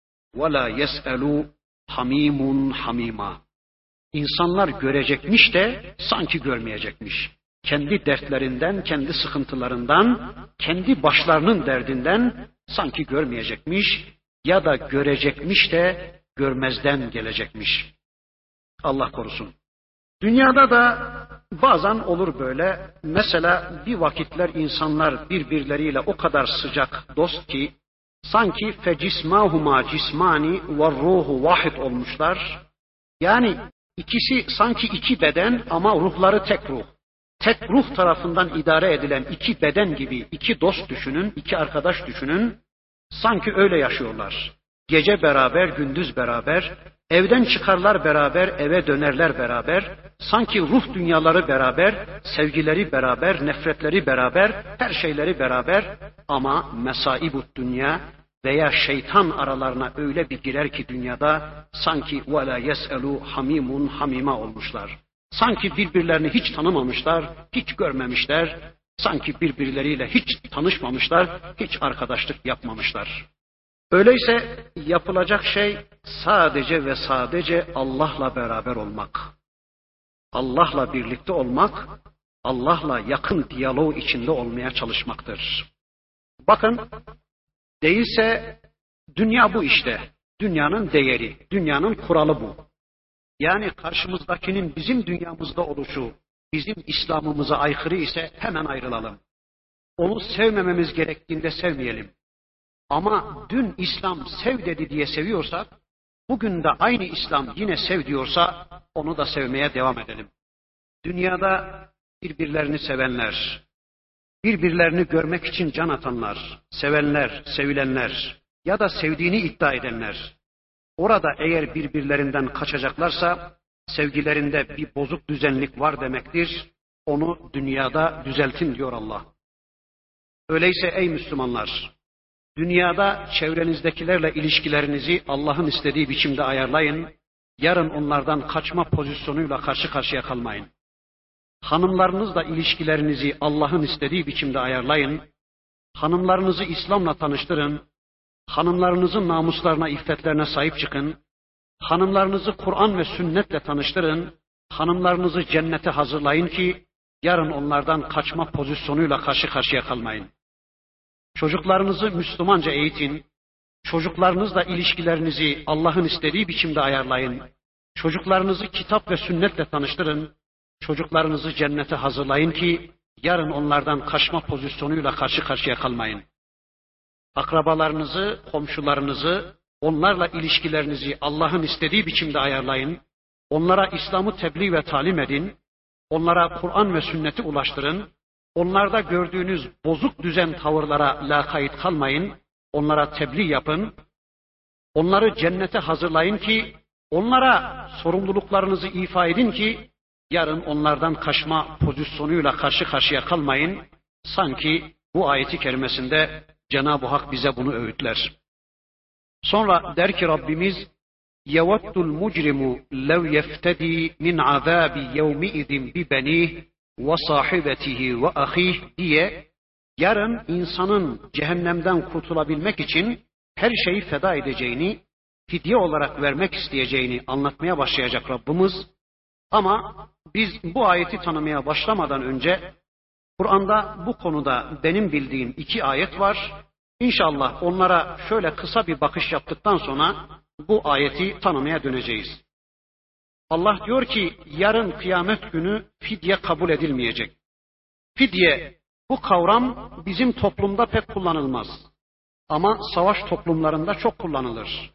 وَلَا يَسْأَلُوا hamimun hamima. İnsanlar görecekmiş de sanki görmeyecekmiş. Kendi dertlerinden, kendi sıkıntılarından, kendi başlarının derdinden sanki görmeyecekmiş ya da görecekmiş de görmezden gelecekmiş. Allah korusun. Dünyada da bazen olur böyle. Mesela bir vakitler insanlar birbirleriyle o kadar sıcak dost ki sanki fecismahuma cismani ve ruhu vahid olmuşlar. Yani ikisi sanki iki beden ama ruhları tek ruh. Tek ruh tarafından idare edilen iki beden gibi iki dost düşünün, iki arkadaş düşünün. Sanki öyle yaşıyorlar. Gece beraber, gündüz beraber, evden çıkarlar beraber, eve dönerler beraber. Sanki ruh dünyaları beraber, sevgileri beraber, nefretleri beraber, her şeyleri beraber. Ama mesaibut dünya veya şeytan aralarına öyle bir girer ki dünyada sanki وَلَا يَسْأَلُوا hamimun hamima olmuşlar. Sanki birbirlerini hiç tanımamışlar, hiç görmemişler. Sanki birbirleriyle hiç tanışmamışlar, hiç arkadaşlık yapmamışlar. Öyleyse yapılacak şey sadece ve sadece Allah'la beraber olmak. Allah'la birlikte olmak, Allah'la yakın diyalog içinde olmaya çalışmaktır. Bakın, değilse dünya bu işte. Dünyanın değeri, dünyanın kuralı bu. Yani karşımızdakinin bizim dünyamızda oluşu, bizim İslam'ımıza aykırı ise hemen ayrılalım. Onu sevmememiz gerektiğinde sevmeyelim. Ama dün İslam sev dedi diye seviyorsak, bugün de aynı İslam yine sev diyorsa, onu da sevmeye devam edelim. Dünyada birbirlerini sevenler, birbirlerini görmek için can atanlar, sevenler, sevilenler ya da sevdiğini iddia edenler, orada eğer birbirlerinden kaçacaklarsa, sevgilerinde bir bozuk düzenlik var demektir. Onu dünyada düzeltin diyor Allah. Öyleyse ey Müslümanlar, dünyada çevrenizdekilerle ilişkilerinizi Allah'ın istediği biçimde ayarlayın. Yarın onlardan kaçma pozisyonuyla karşı karşıya kalmayın. Hanımlarınızla ilişkilerinizi Allah'ın istediği biçimde ayarlayın. Hanımlarınızı İslam'la tanıştırın. Hanımlarınızın namuslarına, iffetlerine sahip çıkın. Hanımlarınızı Kur'an ve sünnetle tanıştırın. Hanımlarınızı cennete hazırlayın ki yarın onlardan kaçma pozisyonuyla karşı karşıya kalmayın. Çocuklarınızı Müslümanca eğitin. Çocuklarınızla ilişkilerinizi Allah'ın istediği biçimde ayarlayın. Çocuklarınızı kitap ve sünnetle tanıştırın. Çocuklarınızı cennete hazırlayın ki yarın onlardan kaçma pozisyonuyla karşı karşıya kalmayın. Akrabalarınızı, komşularınızı, onlarla ilişkilerinizi Allah'ın istediği biçimde ayarlayın. Onlara İslam'ı tebliğ ve talim edin. Onlara Kur'an ve sünneti ulaştırın. Onlarda gördüğünüz bozuk düzen tavırlara lakayt kalmayın. Onlara tebliğ yapın. Onları cennete hazırlayın ki onlara sorumluluklarınızı ifa edin ki yarın onlardan kaçma pozisyonuyla karşı karşıya kalmayın. Sanki bu ayeti kerimesinde Cenab-ı Hak bize bunu öğütler. Sonra der ki Rabbimiz يَوَدُّ الْمُجْرِمُ لَوْ يَفْتَدِي مِنْ عَذَابِ يَوْمِئِذٍ بِبَنِيهِ وَصَاحِبَتِهِ وَأَخِيهِ diye yarın insanın cehennemden kurtulabilmek için her şeyi feda edeceğini, fidye olarak vermek isteyeceğini anlatmaya başlayacak Rabbimiz. Ama biz bu ayeti tanımaya başlamadan önce Kur'an'da bu konuda benim bildiğim iki ayet var. İnşallah onlara şöyle kısa bir bakış yaptıktan sonra bu ayeti tanımaya döneceğiz. Allah diyor ki yarın kıyamet günü fidye kabul edilmeyecek. Fidye, bu kavram bizim toplumda pek kullanılmaz. Ama savaş toplumlarında çok kullanılır.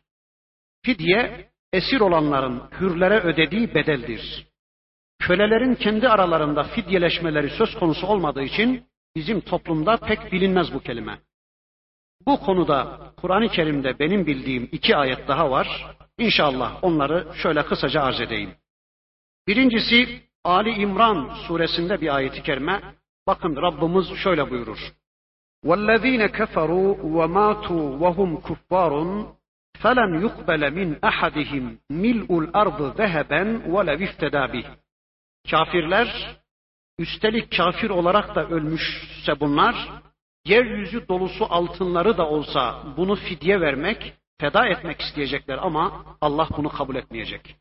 Fidye, esir olanların hürlere ödediği bedeldir. Kölelerin kendi aralarında fidyeleşmeleri söz konusu olmadığı için bizim toplumda pek bilinmez bu kelime. Bu konuda Kur'an-ı Kerim'de benim bildiğim iki ayet daha var. İnşallah onları şöyle kısaca arz edeyim. Birincisi Ali İmran suresinde bir ayet-i kerime. Bakın Rabbimiz şöyle buyurur. وَالَّذ۪ينَ كَفَرُوا وَمَاتُوا وَهُمْ كُفَّارٌ فَلَنْ يُقْبَلَ مِنْ أَحَدِهِمْ مِلْءُ الْأَرْضِ ذَهَبًا وَلَوْ اِفْتَدَى بِهِ. Kafirler, üstelik kafir olarak da ölmüşse bunlar, yeryüzü dolusu altınları da olsa bunu fidye vermek, feda etmek isteyecekler ama Allah bunu kabul etmeyecek.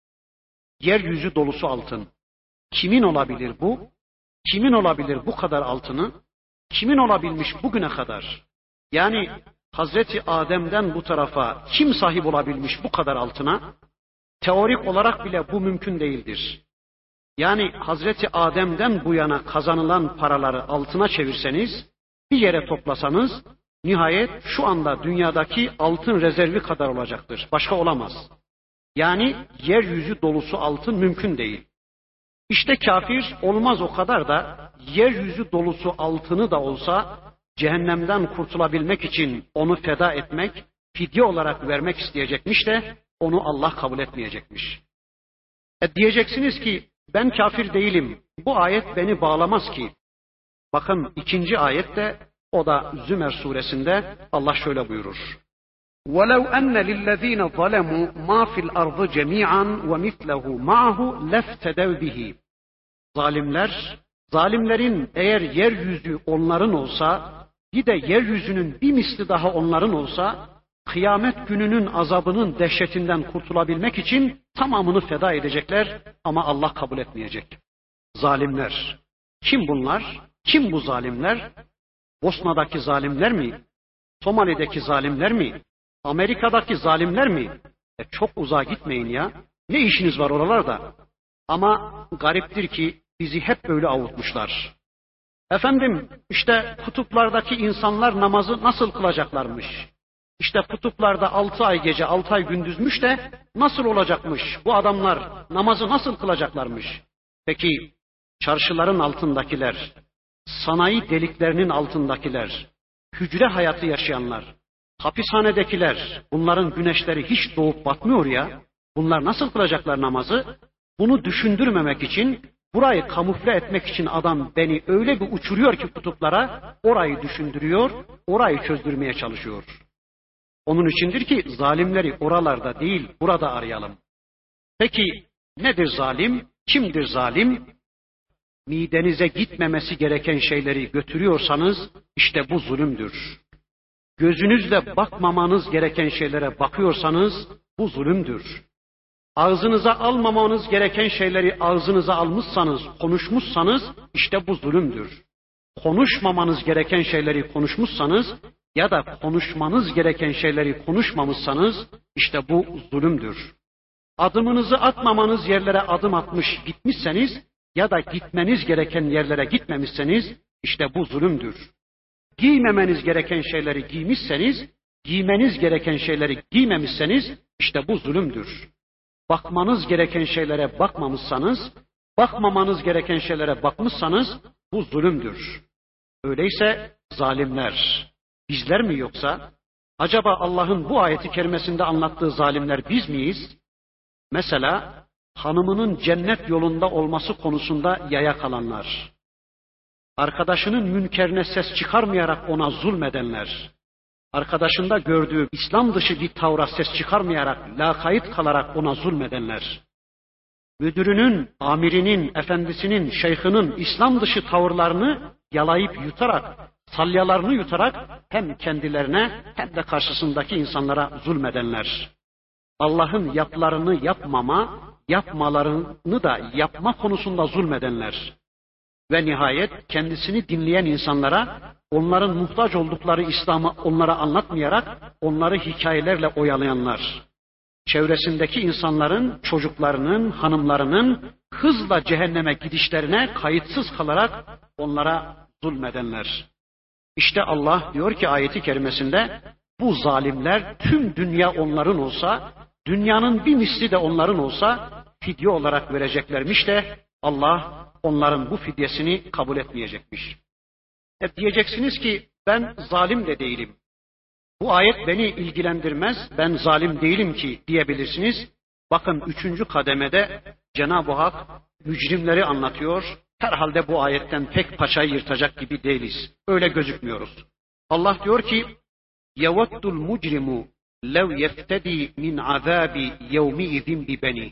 Yeryüzü dolusu altın. Kimin olabilir bu? Kimin olabilir bu kadar altını? Kimin olabilmiş bugüne kadar? Yani Hazreti Adem'den bu tarafa kim sahip olabilmiş bu kadar altına? Teorik olarak bile bu mümkün değildir. Yani Hazreti Adem'den bu yana kazanılan paraları altına çevirseniz, bir yere toplasanız, nihayet şu anda dünyadaki altın rezervi kadar olacaktır. Başka olamaz. Yani yeryüzü dolusu altın mümkün değil. İşte kafir olmaz o kadar da yeryüzü dolusu altını da olsa cehennemden kurtulabilmek için onu feda etmek, fidye olarak vermek isteyecekmiş de onu Allah kabul etmeyecekmiş. E diyeceksiniz ki ben kafir değilim. Bu ayet beni bağlamaz ki. Bakın ikinci ayette o da Zümer suresinde Allah şöyle buyurur. وَلَوْ أَنَّ لِلَّذ۪ينَ ظَلَمُوا مَا فِي الْأَرْضِ جَمِيعًا وَمِثْلَهُ مَعَهُ لَفْتَدَوْ بِهِ. Zalimler, zalimlerin eğer yeryüzü onların olsa, bir de yeryüzünün bir misli daha onların olsa, kıyamet gününün azabının dehşetinden kurtulabilmek için Tamamını feda edecekler ama Allah kabul etmeyecek. Zalimler. Kim bunlar? Kim bu zalimler? Bosna'daki zalimler mi? Somali'deki zalimler mi? Amerika'daki zalimler mi? E çok uzağa gitmeyin ya. Ne işiniz var oralarda? Ama gariptir ki bizi hep böyle avutmuşlar. Efendim işte kutuplardaki insanlar namazı nasıl kılacaklarmış? İşte kutuplarda altı ay gece altı ay gündüzmüş de nasıl olacakmış? Bu adamlar namazı nasıl kılacaklarmış? Peki çarşıların altındakiler, sanayi deliklerinin altındakiler, hücre hayatı yaşayanlar, hapishanedekiler, bunların güneşleri hiç doğup batmıyor ya. Bunlar nasıl kılacaklar namazı? Bunu düşündürmemek için, burayı kamufle etmek için adam beni öyle bir uçuruyor ki kutuplara, orayı düşündürüyor, orayı çözdürmeye çalışıyor. Onun içindir ki zalimleri oralarda değil, burada arayalım. Peki nedir zalim? Kimdir zalim? Midenize gitmemesi gereken şeyleri götürüyorsanız işte bu zulümdür. Gözünüzle bakmamanız gereken şeylere bakıyorsanız bu zulümdür. Ağzınıza almamanız gereken şeyleri ağzınıza almışsanız, konuşmuşsanız işte bu zulümdür. Konuşmamanız gereken şeyleri konuşmuşsanız ya da konuşmanız gereken şeyleri konuşmamışsanız işte bu zulümdür. Adımınızı atmamanız yerlere adım atmış gitmişseniz ya da gitmeniz gereken yerlere gitmemişseniz işte bu zulümdür. Giymemeniz gereken şeyleri giymişseniz, giymeniz gereken şeyleri giymemişseniz işte bu zulümdür. Bakmanız gereken şeylere bakmamışsanız, bakmamanız gereken şeylere bakmışsanız bu zulümdür. Öyleyse zalimler bizler mi yoksa? Acaba Allah'ın bu ayeti kerimesinde anlattığı zalimler biz miyiz? Mesela hanımının cennet yolunda olması konusunda yaya kalanlar, arkadaşının münkerine ses çıkarmayarak ona zulmedenler, arkadaşında gördüğü İslam dışı bir tavra ses çıkarmayarak, lakayt kalarak ona zulmedenler, müdürünün, amirinin, efendisinin, şeyhinin İslam dışı tavırlarını yalayıp yutarak, salyalarını yutarak hem kendilerine hem de karşısındaki insanlara zulmedenler, Allah'ın yapılarını yapmama, yapmalarını da yapma konusunda zulmedenler ve nihayet kendisini dinleyen insanlara onların muhtaç oldukları İslam'ı onlara anlatmayarak onları hikayelerle oyalayanlar, çevresindeki insanların, çocuklarının, hanımlarının hızla cehenneme gidişlerine kayıtsız kalarak onlara zulmedenler. İşte Allah diyor ki ayeti kerimesinde bu zalimler tüm dünya onların olsa, dünyanın bir misli de onların olsa fidye olarak vereceklermiş de Allah onların bu fidyesini kabul etmeyecekmiş. Hep diyeceksiniz ki ben zalim de değilim. Bu ayet beni ilgilendirmez, ben zalim değilim ki diyebilirsiniz. Bakın üçüncü kademede Cenab-ı Hak mücrimleri anlatıyor. Herhalde bu ayetten pek paçayı yırtacak gibi değiliz. Öyle gözükmüyoruz. Allah diyor ki يَوَدُّ الْمُجْرِمُ لَوْ يَفْتَدِي مِنْ عَذَابِ يَوْمِئِذٍ بِبَنِي.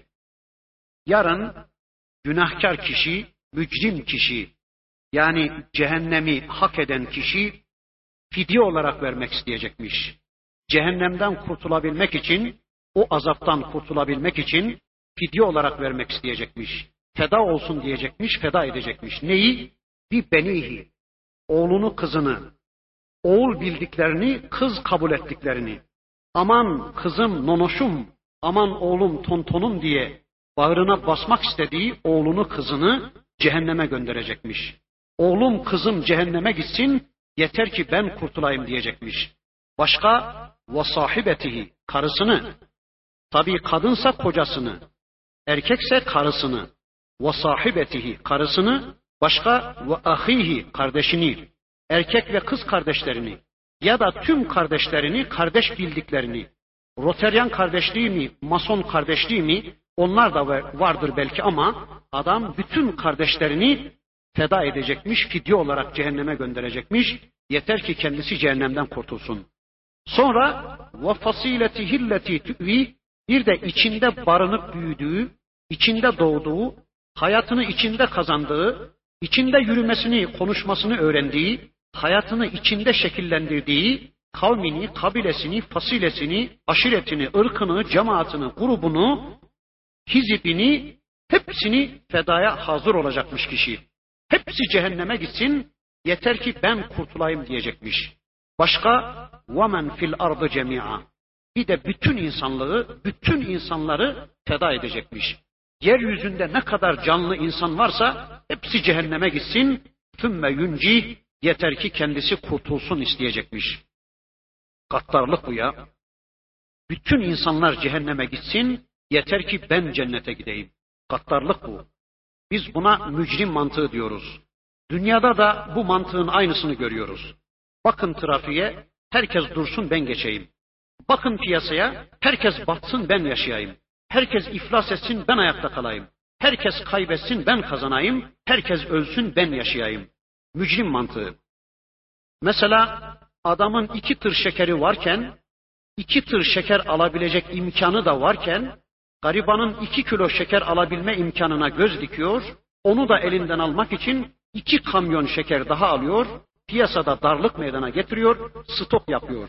Yarın günahkar kişi, mücrim kişi, yani cehennemi hak eden kişi fidye olarak vermek isteyecekmiş. Cehennemden kurtulabilmek için, o azaptan kurtulabilmek için fidye olarak vermek isteyecekmiş. Feda olsun diyecekmiş, feda edecekmiş. Neyi? Bir benihi, oğlunu kızını, oğul bildiklerini, kız kabul ettiklerini. Aman kızım nonoşum, aman oğlum tontonum diye bağrına basmak istediği oğlunu kızını cehenneme gönderecekmiş. Oğlum kızım cehenneme gitsin, yeter ki ben kurtulayım diyecekmiş. Başka ve sahibetihi, karısını, tabii kadınsa kocasını, erkekse karısını, ve sahibetihi, karısını, başka ve ahihi, kardeşini, erkek ve kız kardeşlerini ya da tüm kardeşlerini, kardeş bildiklerini, Roteryan kardeşliği mi, Mason kardeşliği mi, onlar da vardır belki ama adam bütün kardeşlerini feda edecekmiş, fidye olarak cehenneme gönderecekmiş. Yeter ki kendisi cehennemden kurtulsun. Sonra ve fasiletihi tüvi, bir de içinde barınıp büyüdüğü, içinde doğduğu, hayatını içinde kazandığı, içinde yürümesini, konuşmasını öğrendiği, hayatını içinde şekillendirdiği, kavmini, kabilesini, fasilesini, aşiretini, ırkını, cemaatini, grubunu hizibini, hepsini fedaya hazır olacakmış kişi. Hepsi cehenneme gitsin, yeter ki ben kurtulayım diyecekmiş. Başka, وَمَنْ fil ardı cemia. Bir de bütün insanlığı, bütün insanları feda edecekmiş. Yeryüzünde ne kadar canlı insan varsa hepsi cehenneme gitsin, ثُمَّ يُنْجِهِ. Yeter ki kendisi kurtulsun isteyecekmiş. Gaddarlık bu ya. Bütün insanlar cehenneme gitsin, yeter ki ben cennete gideyim. Gaddarlık bu. Biz buna mücrim mantığı diyoruz. Dünyada da bu mantığın aynısını görüyoruz. Bakın trafiğe, herkes dursun ben geçeyim. Bakın piyasaya, herkes batsın ben yaşayayım. Herkes iflas etsin ben ayakta kalayım. Herkes kaybetsin ben kazanayım. Herkes ölsün ben yaşayayım. Mücrim mantığı. Mesela adamın iki tır şekeri varken, iki tır şeker alabilecek imkanı da varken, garibanın iki kilo şeker alabilme imkanına göz dikiyor, onu da elinden almak için iki kamyon şeker daha alıyor, piyasada darlık meydana getiriyor, stok yapıyor.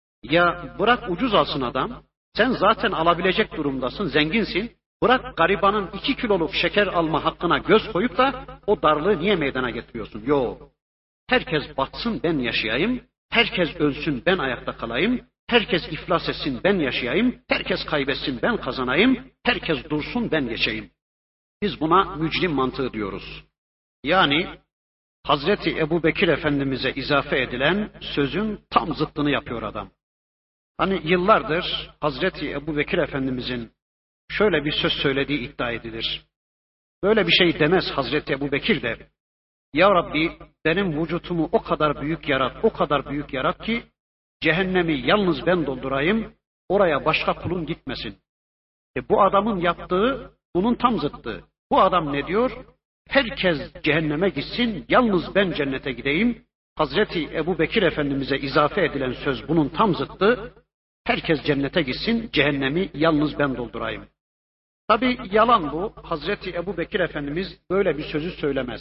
Ya bırak ucuz alsın adam, sen zaten alabilecek durumdasın, zenginsin, bırak garibanın iki kiloluk şeker alma hakkına göz koyup da o darlığı niye meydana getiriyorsun? Yok. Herkes batsın ben yaşayayım, herkes ölsün ben ayakta kalayım, herkes iflas etsin ben yaşayayım, herkes kaybetsin ben kazanayım, herkes dursun ben geçeyim. Biz buna mücrim mantığı diyoruz. Yani Hazreti Ebubekir Efendimiz'e izafe edilen sözün tam zıttını yapıyor adam. Hani yıllardır Hazreti Ebubekir Efendimiz'in şöyle bir söz söylediği iddia edilir. Böyle bir şey demez Hazreti Ebubekir de. Ya Rabbi benim vücutumu o kadar büyük yarat, o kadar büyük yarat ki cehennemi yalnız ben doldurayım, oraya başka kulun gitmesin. E bu adamın yaptığı bunun tam zıttı. Bu adam ne diyor? Herkes cehenneme gitsin, yalnız ben cennete gideyim. Hazreti Ebubekir Efendimiz'e izafe edilen söz bunun tam zıttı. Herkes cennete gitsin, cehennemi yalnız ben doldurayım. Tabi yalan bu. Hazreti Ebubekir Efendimiz böyle bir sözü söylemez.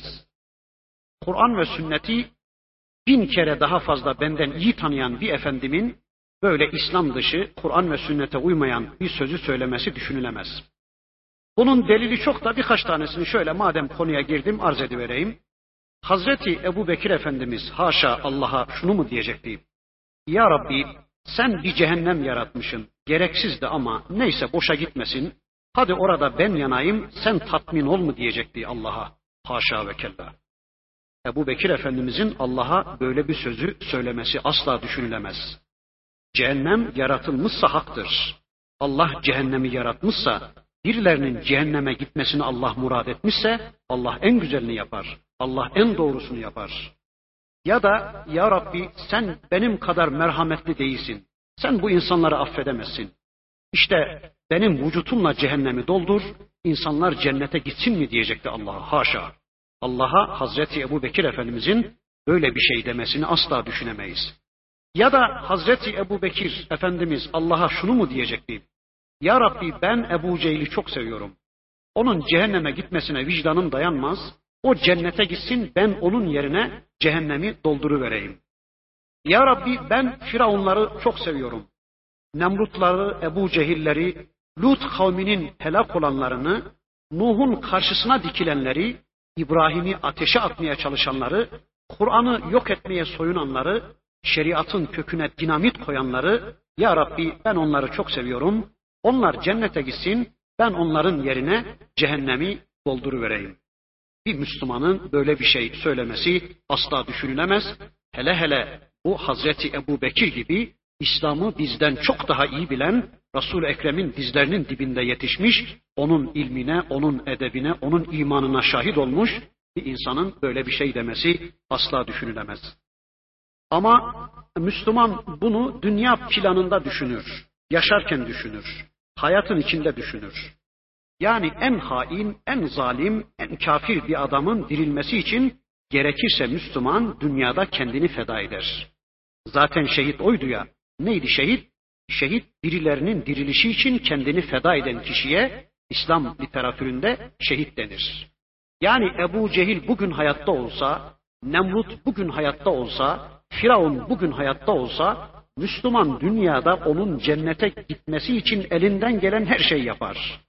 Kur'an ve sünneti bin kere daha fazla benden iyi tanıyan bir efendimin böyle İslam dışı, Kur'an ve sünnete uymayan bir sözü söylemesi düşünülemez. Bunun delili çok da birkaç tanesini şöyle madem konuya girdim arz edivereyim. Hazreti Ebubekir Efendimiz haşa Allah'a şunu mu diyecekti? Ya Rabbi sen bir cehennem yaratmışsın, gereksizdi ama neyse boşa gitmesin. Hadi orada ben yanayım, sen tatmin ol mu diyecekti Allah'a. Haşa ve kella. Ebubekir Efendimizin Allah'a böyle bir sözü söylemesi asla düşünülemez. Cehennem yaratılmışsa haktır. Allah cehennemi yaratmışsa, birilerinin cehenneme gitmesini Allah murad etmişse, Allah en güzelini yapar. Allah en doğrusunu yapar. Ya da ya Rabbi sen benim kadar merhametli değilsin. Sen bu insanları affedemezsin. İşte benim vücutumla cehennemi doldur, insanlar cennete gitsin mi diyecekti Allah'a. Haşa. Allah'a Hazreti Ebubekir Efendimizin böyle bir şey demesini asla düşünemeyiz. Ya da Hazreti Ebubekir Efendimiz Allah'a şunu mu diyecekti? Ya Rabbi ben Ebu Cehil'i çok seviyorum. Onun cehenneme gitmesine vicdanım dayanmaz. O cennete gitsin ben onun yerine cehennemi dolduruvereyim. Ya Rabbi ben Firavunları çok seviyorum. Nemrutları, Ebu Cehilleri, Lut kavminin helak olanlarını, Nuh'un karşısına dikilenleri, İbrahim'i ateşe atmaya çalışanları, Kur'an'ı yok etmeye soyunanları, şeriatın köküne dinamit koyanları, Ya Rabbi ben onları çok seviyorum. Onlar cennete gitsin, ben onların yerine cehennemi dolduruvereyim. Bir Müslümanın böyle bir şey söylemesi asla düşünülemez. Hele hele bu Hazreti Ebubekir gibi İslam'ı bizden çok daha iyi bilen, Resul-i Ekrem'in dizlerinin dibinde yetişmiş, onun ilmine, onun edebine, onun imanına şahit olmuş bir insanın böyle bir şey demesi asla düşünülemez. Ama Müslüman bunu dünya planında düşünür, yaşarken düşünür, hayatın içinde düşünür. Yani en hain, en zalim, en kafir bir adamın dirilmesi için gerekirse Müslüman dünyada kendini feda eder. Zaten şehit oydu ya. Neydi şehit? Şehit birilerinin dirilişi için kendini feda eden kişiye İslam literatüründe şehit denir. Yani Ebu Cehil bugün hayatta olsa, Nemrut bugün hayatta olsa, Firavun bugün hayatta olsa, Müslüman dünyada onun cennete gitmesi için elinden gelen her şeyi yapar.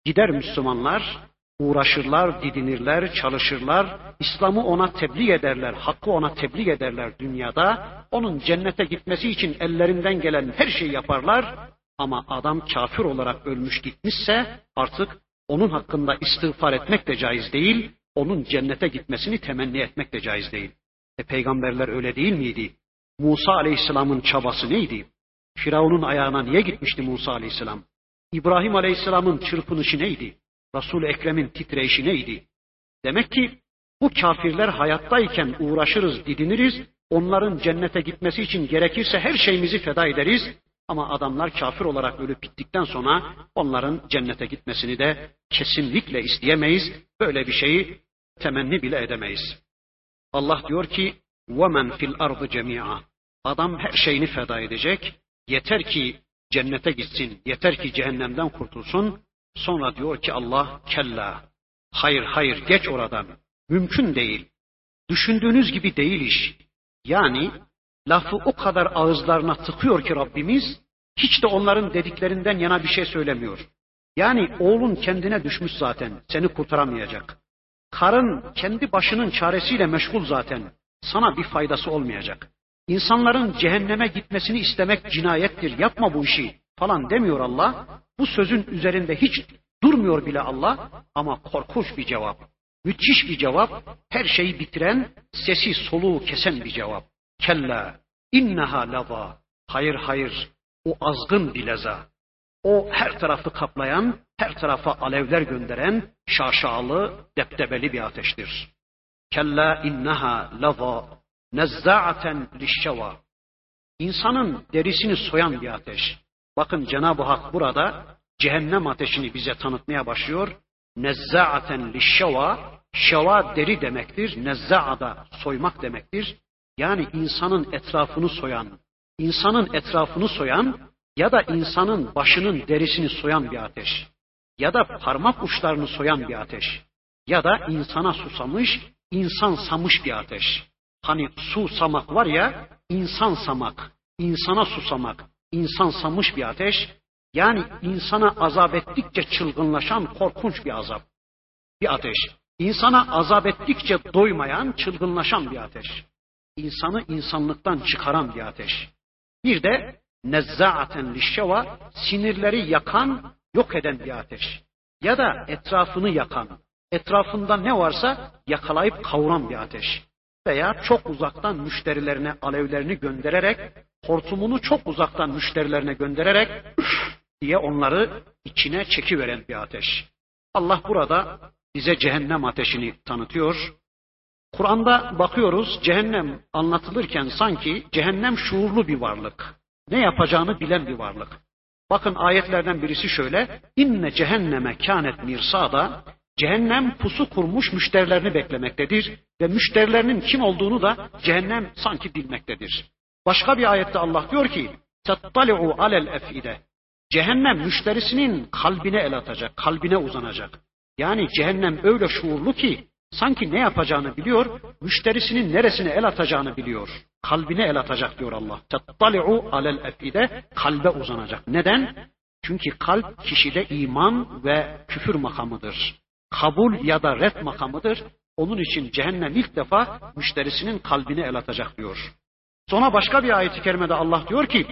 Gider Müslümanlar, uğraşırlar, didinirler, çalışırlar, İslam'ı ona tebliğ ederler, hakkı ona tebliğ ederler dünyada. Onun cennete gitmesi için ellerinden gelen her şeyi yaparlar. Ama adam kafir olarak ölmüş gitmişse artık onun hakkında istiğfar etmek de caiz değil, onun cennete gitmesini temenni etmek de caiz değil. E peygamberler öyle değil miydi? Musa Aleyhisselam'ın çabası neydi? Firavun'un ayağına niye gitmişti Musa Aleyhisselam? İbrahim Aleyhisselam'ın çırpınışı neydi? Resul-i Ekrem'in titreyişi neydi? Demek ki bu kafirler hayattayken uğraşırız, didiniriz, onların cennete gitmesi için gerekirse her şeyimizi feda ederiz. Ama adamlar kafir olarak ölüp bittikten sonra onların cennete gitmesini de kesinlikle isteyemeyiz. Böyle bir şeyi temenni bile edemeyiz. Allah diyor ki وَمَنْ فِي الْأَرْضِ جَمِيعًا. Adam her şeyini feda edecek. Yeter ki cennete gitsin, yeter ki cehennemden kurtulsun. Sonra diyor ki Allah, kella, hayır hayır geç oradan, mümkün değil. Düşündüğünüz gibi değil iş. Yani lafı o kadar ağızlarına tıkıyor ki Rabbimiz, hiç de onların dediklerinden yana bir şey söylemiyor. Yani oğlun kendine düşmüş zaten, seni kurtaramayacak. Karın kendi başının çaresiyle meşgul zaten, sana bir faydası olmayacak. İnsanların cehenneme gitmesini istemek cinayettir, yapma bu işi falan demiyor Allah. Bu sözün üzerinde hiç durmuyor bile Allah ama korkunç bir cevap. Müthiş bir cevap, her şeyi bitiren, sesi soluğu kesen bir cevap. Kella inneha lava. Hayır hayır, o azgın bir leza. O her tarafı kaplayan, her tarafa alevler gönderen, şaşalı, deptebeli bir ateştir. Kella inneha lava. Nezza'aten lişşeva. İnsanın derisini soyan bir ateş. Bakın Cenab-ı Hak burada cehennem ateşini bize tanıtmaya başlıyor. Nezza'aten lişşeva. Şeva deri demektir. Nezza'a da soymak demektir. Yani insanın etrafını soyan, insanın etrafını soyan ya da insanın başının derisini soyan bir ateş. Ya da parmak uçlarını soyan bir ateş. Ya da insana susamış, insan samış bir ateş. Hani su samak var ya, insan samak, insana susamak, insan samış bir ateş. Yani insana azap ettikçe çılgınlaşan korkunç bir azap. Bir ateş. İnsana azap ettikçe doymayan, çılgınlaşan bir ateş. İnsanı insanlıktan çıkaran bir ateş. Bir de nezza'aten lişşeva, sinirleri yakan, yok eden bir ateş. Ya da etrafını yakan, etrafında ne varsa yakalayıp kavuran bir ateş. Veya çok uzaktan müşterilerine alevlerini göndererek, hortumunu çok uzaktan müşterilerine göndererek diye onları içine çekiveren bir ateş. Allah burada bize cehennem ateşini tanıtıyor. Kur'an'da bakıyoruz, cehennem anlatılırken sanki cehennem şuurlu bir varlık. Ne yapacağını bilen bir varlık. Bakın ayetlerden birisi şöyle. İnne cehenneme kânet mirsada. Cehennem pusu kurmuş müşterilerini beklemektedir. Ve müşterilerinin kim olduğunu da cehennem sanki bilmektedir. Başka bir ayette Allah diyor ki tettali'u alel efide. Cehennem müşterisinin kalbine el atacak, kalbine uzanacak. Yani cehennem öyle şuurlu ki sanki ne yapacağını biliyor, müşterisinin neresine el atacağını biliyor. Kalbine el atacak diyor Allah. Tettali'u alel efide, kalbe uzanacak. Neden? Çünkü kalp kişide iman ve küfür makamıdır. Kabul ya da ret makamıdır. Onun için cehennem ilk defa müşterisinin kalbine el atacak diyor. Sonra başka bir ayet-i kerimede Allah diyor ki,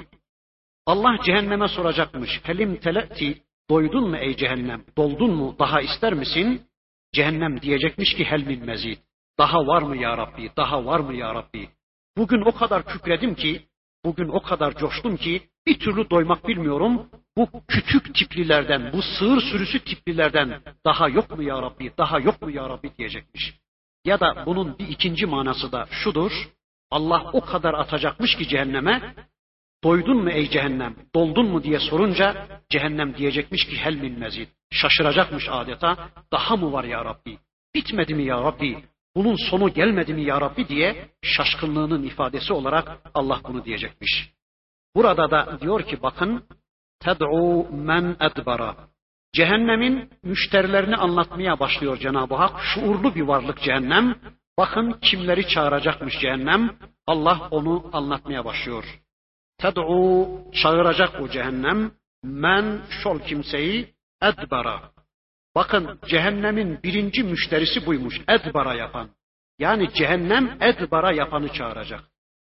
Allah cehenneme soracakmış. Helim tele'ti, doydun mu ey cehennem? Doldun mu? Daha ister misin? Cehennem diyecekmiş ki hel min mezid. Daha var mı ya Rabbi? Daha var mı ya Rabbi? Bugün o kadar kükredim ki, bugün o kadar coştum ki bir türlü doymak bilmiyorum. Bu küçük tiplilerden, bu sığır sürüsü tiplilerden daha yok mu ya Rabbi? Daha yok mu ya Rabbi diyecekmiş. Ya da bunun bir ikinci manası da şudur. Allah o kadar atacakmış ki cehenneme, doydun mu ey cehennem, doldun mu diye sorunca cehennem diyecekmiş ki hel min mezid. Şaşıracakmış adeta, daha mı var ya Rabbi? Bitmedi mi ya Rabbi? Bunun sonu gelmedi mi ya Rabbi diye şaşkınlığının ifadesi olarak Allah bunu diyecekmiş. Burada da diyor ki bakın, ted'u men edbara. Cehennemin müşterilerini anlatmaya başlıyor Cenab-ı Hak. Şuurlu bir varlık cehennem. Bakın kimleri çağıracakmış cehennem. Allah onu anlatmaya başlıyor. Ted'u, çağıracak o cehennem. Men, şol kimseyi, edbara. Bakın cehennemin birinci müşterisi buymuş. Edbara yapan. Yani cehennem edbara yapanı çağıracak.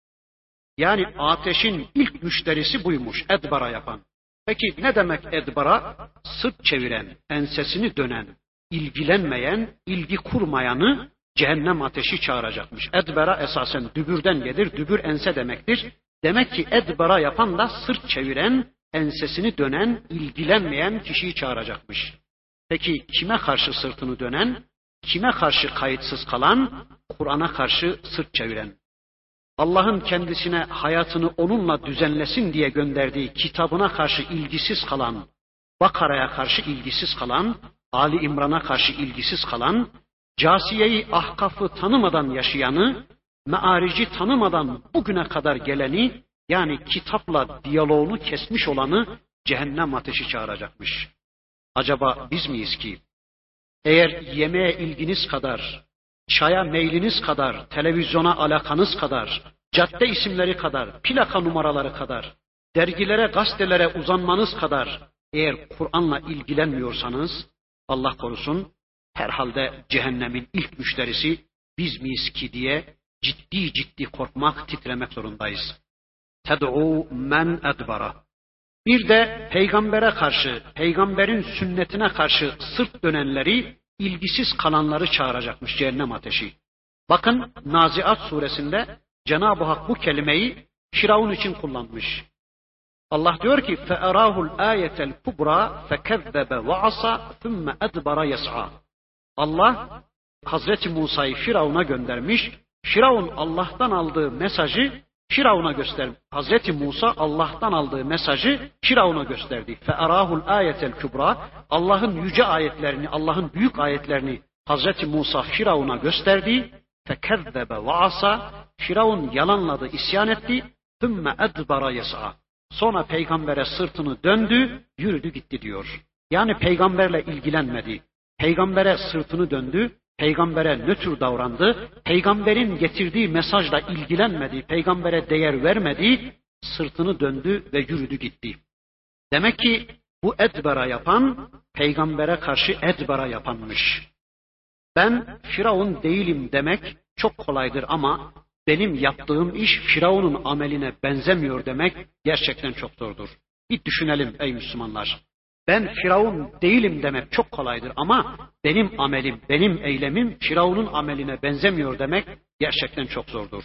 Yani ateşin ilk müşterisi buymuş. Edbara yapan. Peki ne demek edbara? Sırt çeviren, ensesini dönen, ilgilenmeyen, ilgi kurmayanı cehennem ateşi çağıracakmış. Edbara esasen dübürden gelir. Dübür ense demektir. Demek ki edbara yapan da sırt çeviren, ensesini dönen, ilgilenmeyen kişiyi çağıracakmış. Peki kime karşı sırtını dönen? Kime karşı kayıtsız kalan? Kur'an'a karşı sırt çeviren. Allah'ın kendisine hayatını onunla düzenlesin diye gönderdiği kitabına karşı ilgisiz kalan, Bakara'ya karşı ilgisiz kalan, Ali İmran'a karşı ilgisiz kalan, Casiye'yi, Ahkaf'ı tanımadan yaşayanı, Me'aric'i tanımadan bugüne kadar geleni, yani kitapla diyaloğunu kesmiş olanı cehennem ateşi çağıracakmış. Acaba biz miyiz ki? Eğer yemeğe ilginiz kadar, çaya meyliniz kadar, televizyona alakanız kadar, cadde isimleri kadar, plaka numaraları kadar, dergilere, gazetelere uzanmanız kadar eğer Kur'an'la ilgilenmiyorsanız, Allah korusun, herhalde cehennemin ilk müşterisi biz miyiz ki diye ciddi ciddi korkmak, titremek zorundayız. Ted'u men edbara. Bir de peygambere karşı, peygamberin sünnetine karşı sırt dönenleri, ilgisiz kalanları çağıracakmış cehennem ateşi. Bakın Naziat suresinde Cenab-ı Hak bu kelimeyi Firavun için kullanmış. Allah diyor ki فَاَرَاهُ الْآيَةَ الْكُبْرَى فَكَذَّبَ وَعَصَى ثُمَّ اَدْبَرَ يَسْعَى. Allah Hazreti Musa'yı Firavun'a göndermiş. Firavun Allah'tan aldığı mesajı Firavun'a göster. Hazreti Musa Allah'tan aldığı mesajı Firavun'a gösterdi. فَاَرَاهُ الْآيَةَ الْكُبْرَى. Allah'ın yüce ayetlerini, Allah'ın büyük ayetlerini Hazreti Musa Firavun'a gösterdi. فَكَذَّبَ وَعَصَى. Firavun yalanladı, isyan etti. ثُمَّ اَدْبَرَ يَسْعَى. Sonra peygambere sırtını döndü, yürüdü gitti diyor. Yani peygamberle ilgilenmedi. Peygambere sırtını döndü, peygambere nötr davrandı, peygamberin getirdiği mesajla ilgilenmedi, peygambere değer vermedi, sırtını döndü ve yürüdü gitti. Demek ki bu edbara yapan, peygambere karşı edbara yapanmış. Ben Firavun değilim demek çok kolaydır ama benim yaptığım iş Firavun'un ameline benzemiyor demek gerçekten çok zordur. Bir düşünelim ey Müslümanlar. Ben Firavun değilim demek çok kolaydır ama benim amelim, benim eylemim Firavun'un ameline benzemiyor demek gerçekten çok zordur.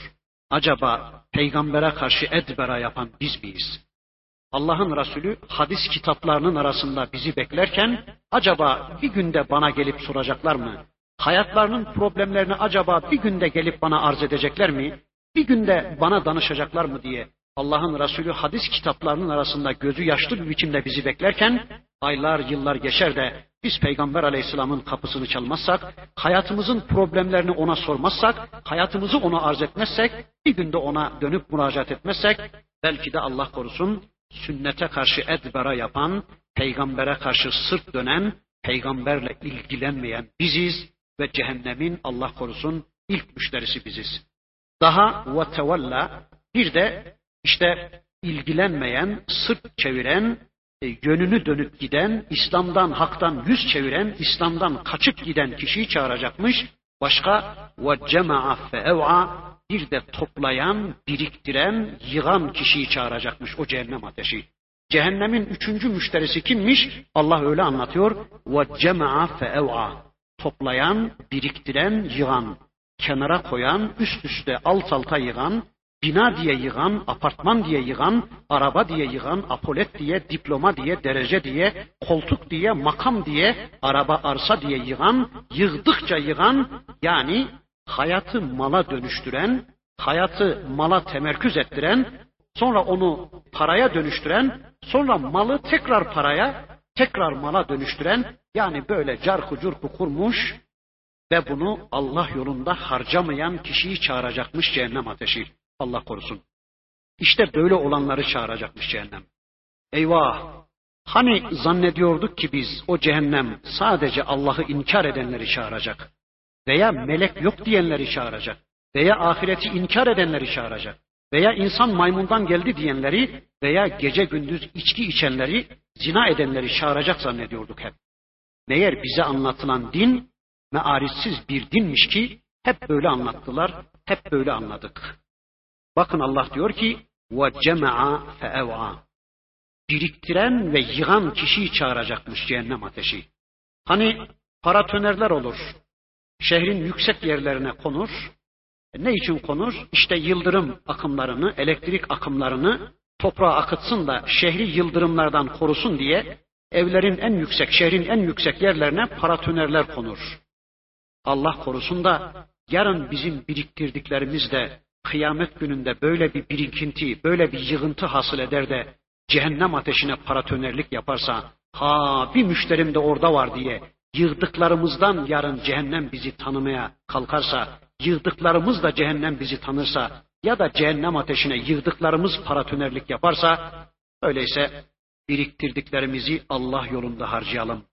Acaba peygambere karşı edbera yapan biz miyiz? Allah'ın Resulü hadis kitaplarının arasında bizi beklerken acaba bir günde bana gelip soracaklar mı? Hayatlarının problemlerini acaba bir günde gelip bana arz edecekler mi? Bir günde bana danışacaklar mı diye Allah'ın Resulü hadis kitaplarının arasında gözü yaşlı bir biçimde bizi beklerken aylar yıllar geçer de biz Peygamber Aleyhisselam'ın kapısını çalmazsak, hayatımızın problemlerini ona sormazsak, hayatımızı ona arz etmezsek, bir günde ona dönüp müracaat etmezsek, belki de Allah korusun sünnete karşı edbara yapan, peygambere karşı sırt dönen, peygamberle ilgilenmeyen biziz ve cehennemin Allah korusun ilk müşterisi biziz. Daha ve tevalla bir de işte ilgilenmeyen, sırt çeviren, e, yönünü dönüp giden, İslam'dan, haktan yüz çeviren, İslam'dan kaçıp giden kişiyi çağıracakmış. Başka ve cema'a fe'ev'a bir de toplayan, biriktiren, yığan kişiyi çağıracakmış o cehennem ateşi. Cehennemin üçüncü müşterisi kimmiş? Allah öyle anlatıyor. Ve cema'a fe'ev'a toplayan, biriktiren, yığan, kenara koyan, üst üste alt alta yığan, bina diye yığan, apartman diye yığan, araba diye yığan, apolet diye, diploma diye, derece diye, koltuk diye, makam diye, araba arsa diye yığan, yığdıkça yığan, yani hayatı mala dönüştüren, hayatı mala temerküz ettiren, sonra onu paraya dönüştüren, sonra malı tekrar paraya, tekrar mala dönüştüren, yani böyle carku curku kurmuş ve bunu Allah yolunda harcamayan kişiyi çağıracakmış cehennem ateşi. Allah korusun. İşte böyle olanları çağıracakmış cehennem. Eyvah! Hani zannediyorduk ki biz o cehennem sadece Allah'ı inkar edenleri çağıracak. Veya melek yok diyenleri çağıracak. Veya ahireti inkar edenleri çağıracak. Veya insan maymundan geldi diyenleri veya gece gündüz içki içenleri, zina edenleri çağıracak zannediyorduk hep. Meğer bize anlatılan din mearitsiz bir dinmiş ki hep böyle anlattılar, hep böyle anladık. Bakın Allah diyor ki وَجَمَعَ فَاَوْعَى biriktiren ve yığan kişiyi çağıracakmış cehennem ateşi. Hani paratonerler olur, şehrin yüksek yerlerine konur. Ne için konur? İşte yıldırım akımlarını, elektrik akımlarını toprağa akıtsın da şehri yıldırımlardan korusun diye evlerin en yüksek, şehrin en yüksek yerlerine paratonerler konur. Allah korusun da yarın bizim biriktirdiklerimiz de kıyamet gününde böyle bir birikinti, böyle bir yığıntı hasıl eder de cehennem ateşine paratonerlik yaparsa, ha bir müşterim de orada var diye yığdıklarımızdan yarın cehennem bizi tanımaya kalkarsa, yığdıklarımız da cehennem bizi tanırsa ya da cehennem ateşine yığdıklarımız paratonerlik yaparsa, öyleyse biriktirdiklerimizi Allah yolunda harcayalım.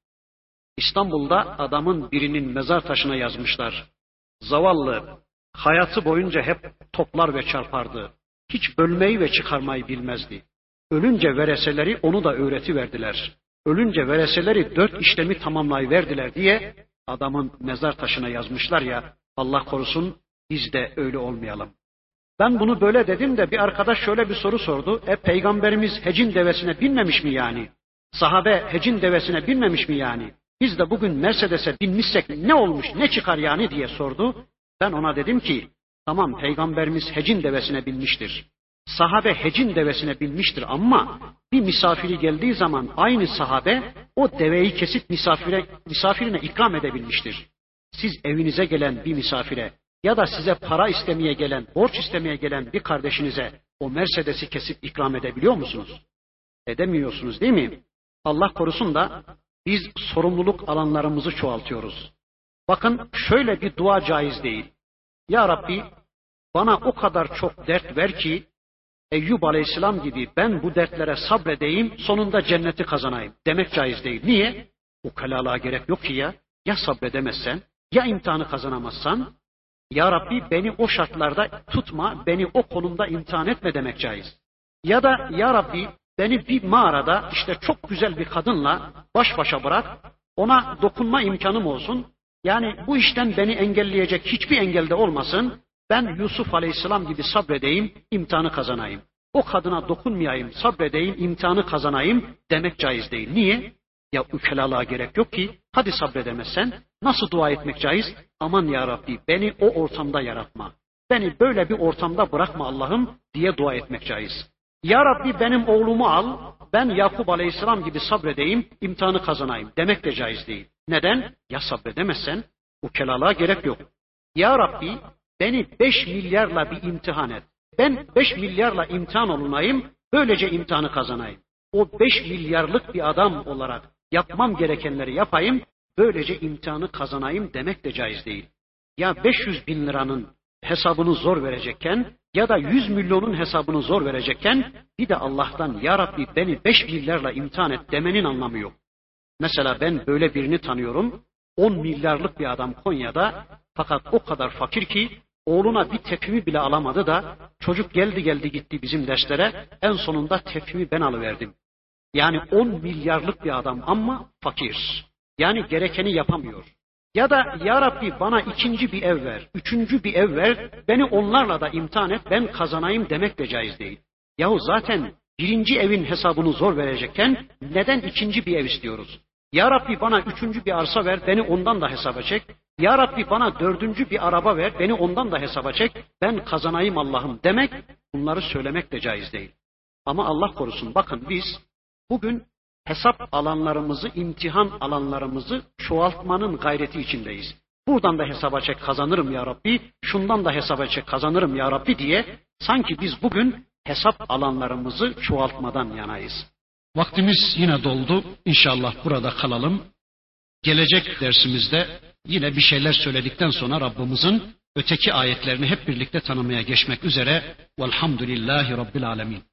İstanbul'da adamın birinin mezar taşına yazmışlar. Zavallı, hayatı boyunca hep toplar ve çarpardı. Hiç bölmeyi ve çıkarmayı bilmezdi. Ölünce vereseleri onu da öğretiverdiler. Ölünce vereseleri dört işlemi tamamlayıverdiler diye adamın mezar taşına yazmışlar ya, Allah korusun biz de öyle olmayalım. Ben bunu böyle dedim de bir arkadaş şöyle bir soru sordu. E peygamberimiz hecin devesine binmemiş mi yani? Sahabe hecin devesine binmemiş mi yani? Biz de bugün Mercedes'e binmişsek ne olmuş, ne çıkar yani diye sordu. Ben ona dedim ki, tamam peygamberimiz hecin devesine binmiştir. Sahabe hecin devesine binmiştir ama bir misafiri geldiği zaman aynı sahabe o deveyi kesip misafire, misafirine ikram edebilmiştir. Siz evinize gelen bir misafire ya da size para istemeye gelen, borç istemeye gelen bir kardeşinize o Mercedes'i kesip ikram edebiliyor musunuz? Edemiyorsunuz değil mi? Allah korusun da biz sorumluluk alanlarımızı çoğaltıyoruz. Bakın şöyle bir dua caiz değil. Ya Rabbi bana o kadar çok dert ver ki Eyyub Aleyhisselam gibi ben bu dertlere sabredeyim, sonunda cenneti kazanayım demek caiz değil. Niye? Ukalalığa gerek yok ki ya. Ya sabredemezsen, ya imtihanı kazanamazsan, Ya Rabbi beni o şartlarda tutma, beni o konumda imtihan etme demek caiz. Ya da Ya Rabbi beni bir mağarada işte çok güzel bir kadınla baş başa bırak, ona dokunma imkanım olsun. Yani bu işten beni engelleyecek hiçbir engelde olmasın. Ben Yusuf Aleyhisselam gibi sabredeyim, imtihanı kazanayım. O kadına dokunmayayım, sabredeyim, imtihanı kazanayım demek caiz değil. Niye? Ya ukalalığa gerek yok ki. Hadi sabredemezsen nasıl dua etmek caiz? Aman ya Rabbi beni o ortamda yaratma. Beni böyle bir ortamda bırakma Allah'ım diye dua etmek caiz. Ya Rabbi benim oğlumu al, ben Yakup Aleyhisselam gibi sabredeyim, imtihanı kazanayım demek de caiz değil. Neden? Ya sabredemezsen ukalalığa gerek yok. Ya Rabbi beni beş milyarla bir imtihan et. Ben beş milyarla imtihan olunayım, böylece imtihanı kazanayım. O beş milyarlık bir adam olarak yapmam gerekenleri yapayım, böylece imtihanı kazanayım demek de caiz değil. Ya beş yüz bin liranın hesabını zor verecekken ya da yüz milyonun hesabını zor verecekken bir de Allah'tan Ya Rabbi beni beş milyarla imtihan et demenin anlamı yok. Mesela ben böyle birini tanıyorum, on milyarlık bir adam Konya'da fakat o kadar fakir ki oğluna bir tepimi bile alamadı da çocuk geldi geldi gitti bizim derslere, en sonunda tepimi ben alıverdim. Yani on milyarlık bir adam ama fakir. Yani gerekeni yapamıyor. Ya da Ya Rabbi bana ikinci bir ev ver, üçüncü bir ev ver, beni onlarla da imtihan et, ben kazanayım demek de caiz değil. Yahu zaten birinci evin hesabını zor verecekken neden ikinci bir ev istiyoruz? Ya Rabbi bana üçüncü bir arsa ver, beni ondan da hesaba çek. Ya Rabbi bana dördüncü bir araba ver, beni ondan da hesaba çek. Ben kazanayım Allah'ım demek, bunları söylemek de caiz değil. Ama Allah korusun bakın biz bugün hesap alanlarımızı, imtihan alanlarımızı çoğaltmanın gayreti içindeyiz. Buradan da hesaba çek kazanırım Ya Rabbi, şundan da hesaba çek kazanırım Ya Rabbi diye sanki biz bugün hesap alanlarımızı çoğaltmadan yanayız. Vaktimiz yine doldu. İnşallah burada kalalım. Gelecek dersimizde yine bir şeyler söyledikten sonra Rabbimizin öteki ayetlerini hep birlikte tanımaya geçmek üzere. Velhamdülillahi Rabbil Alemin.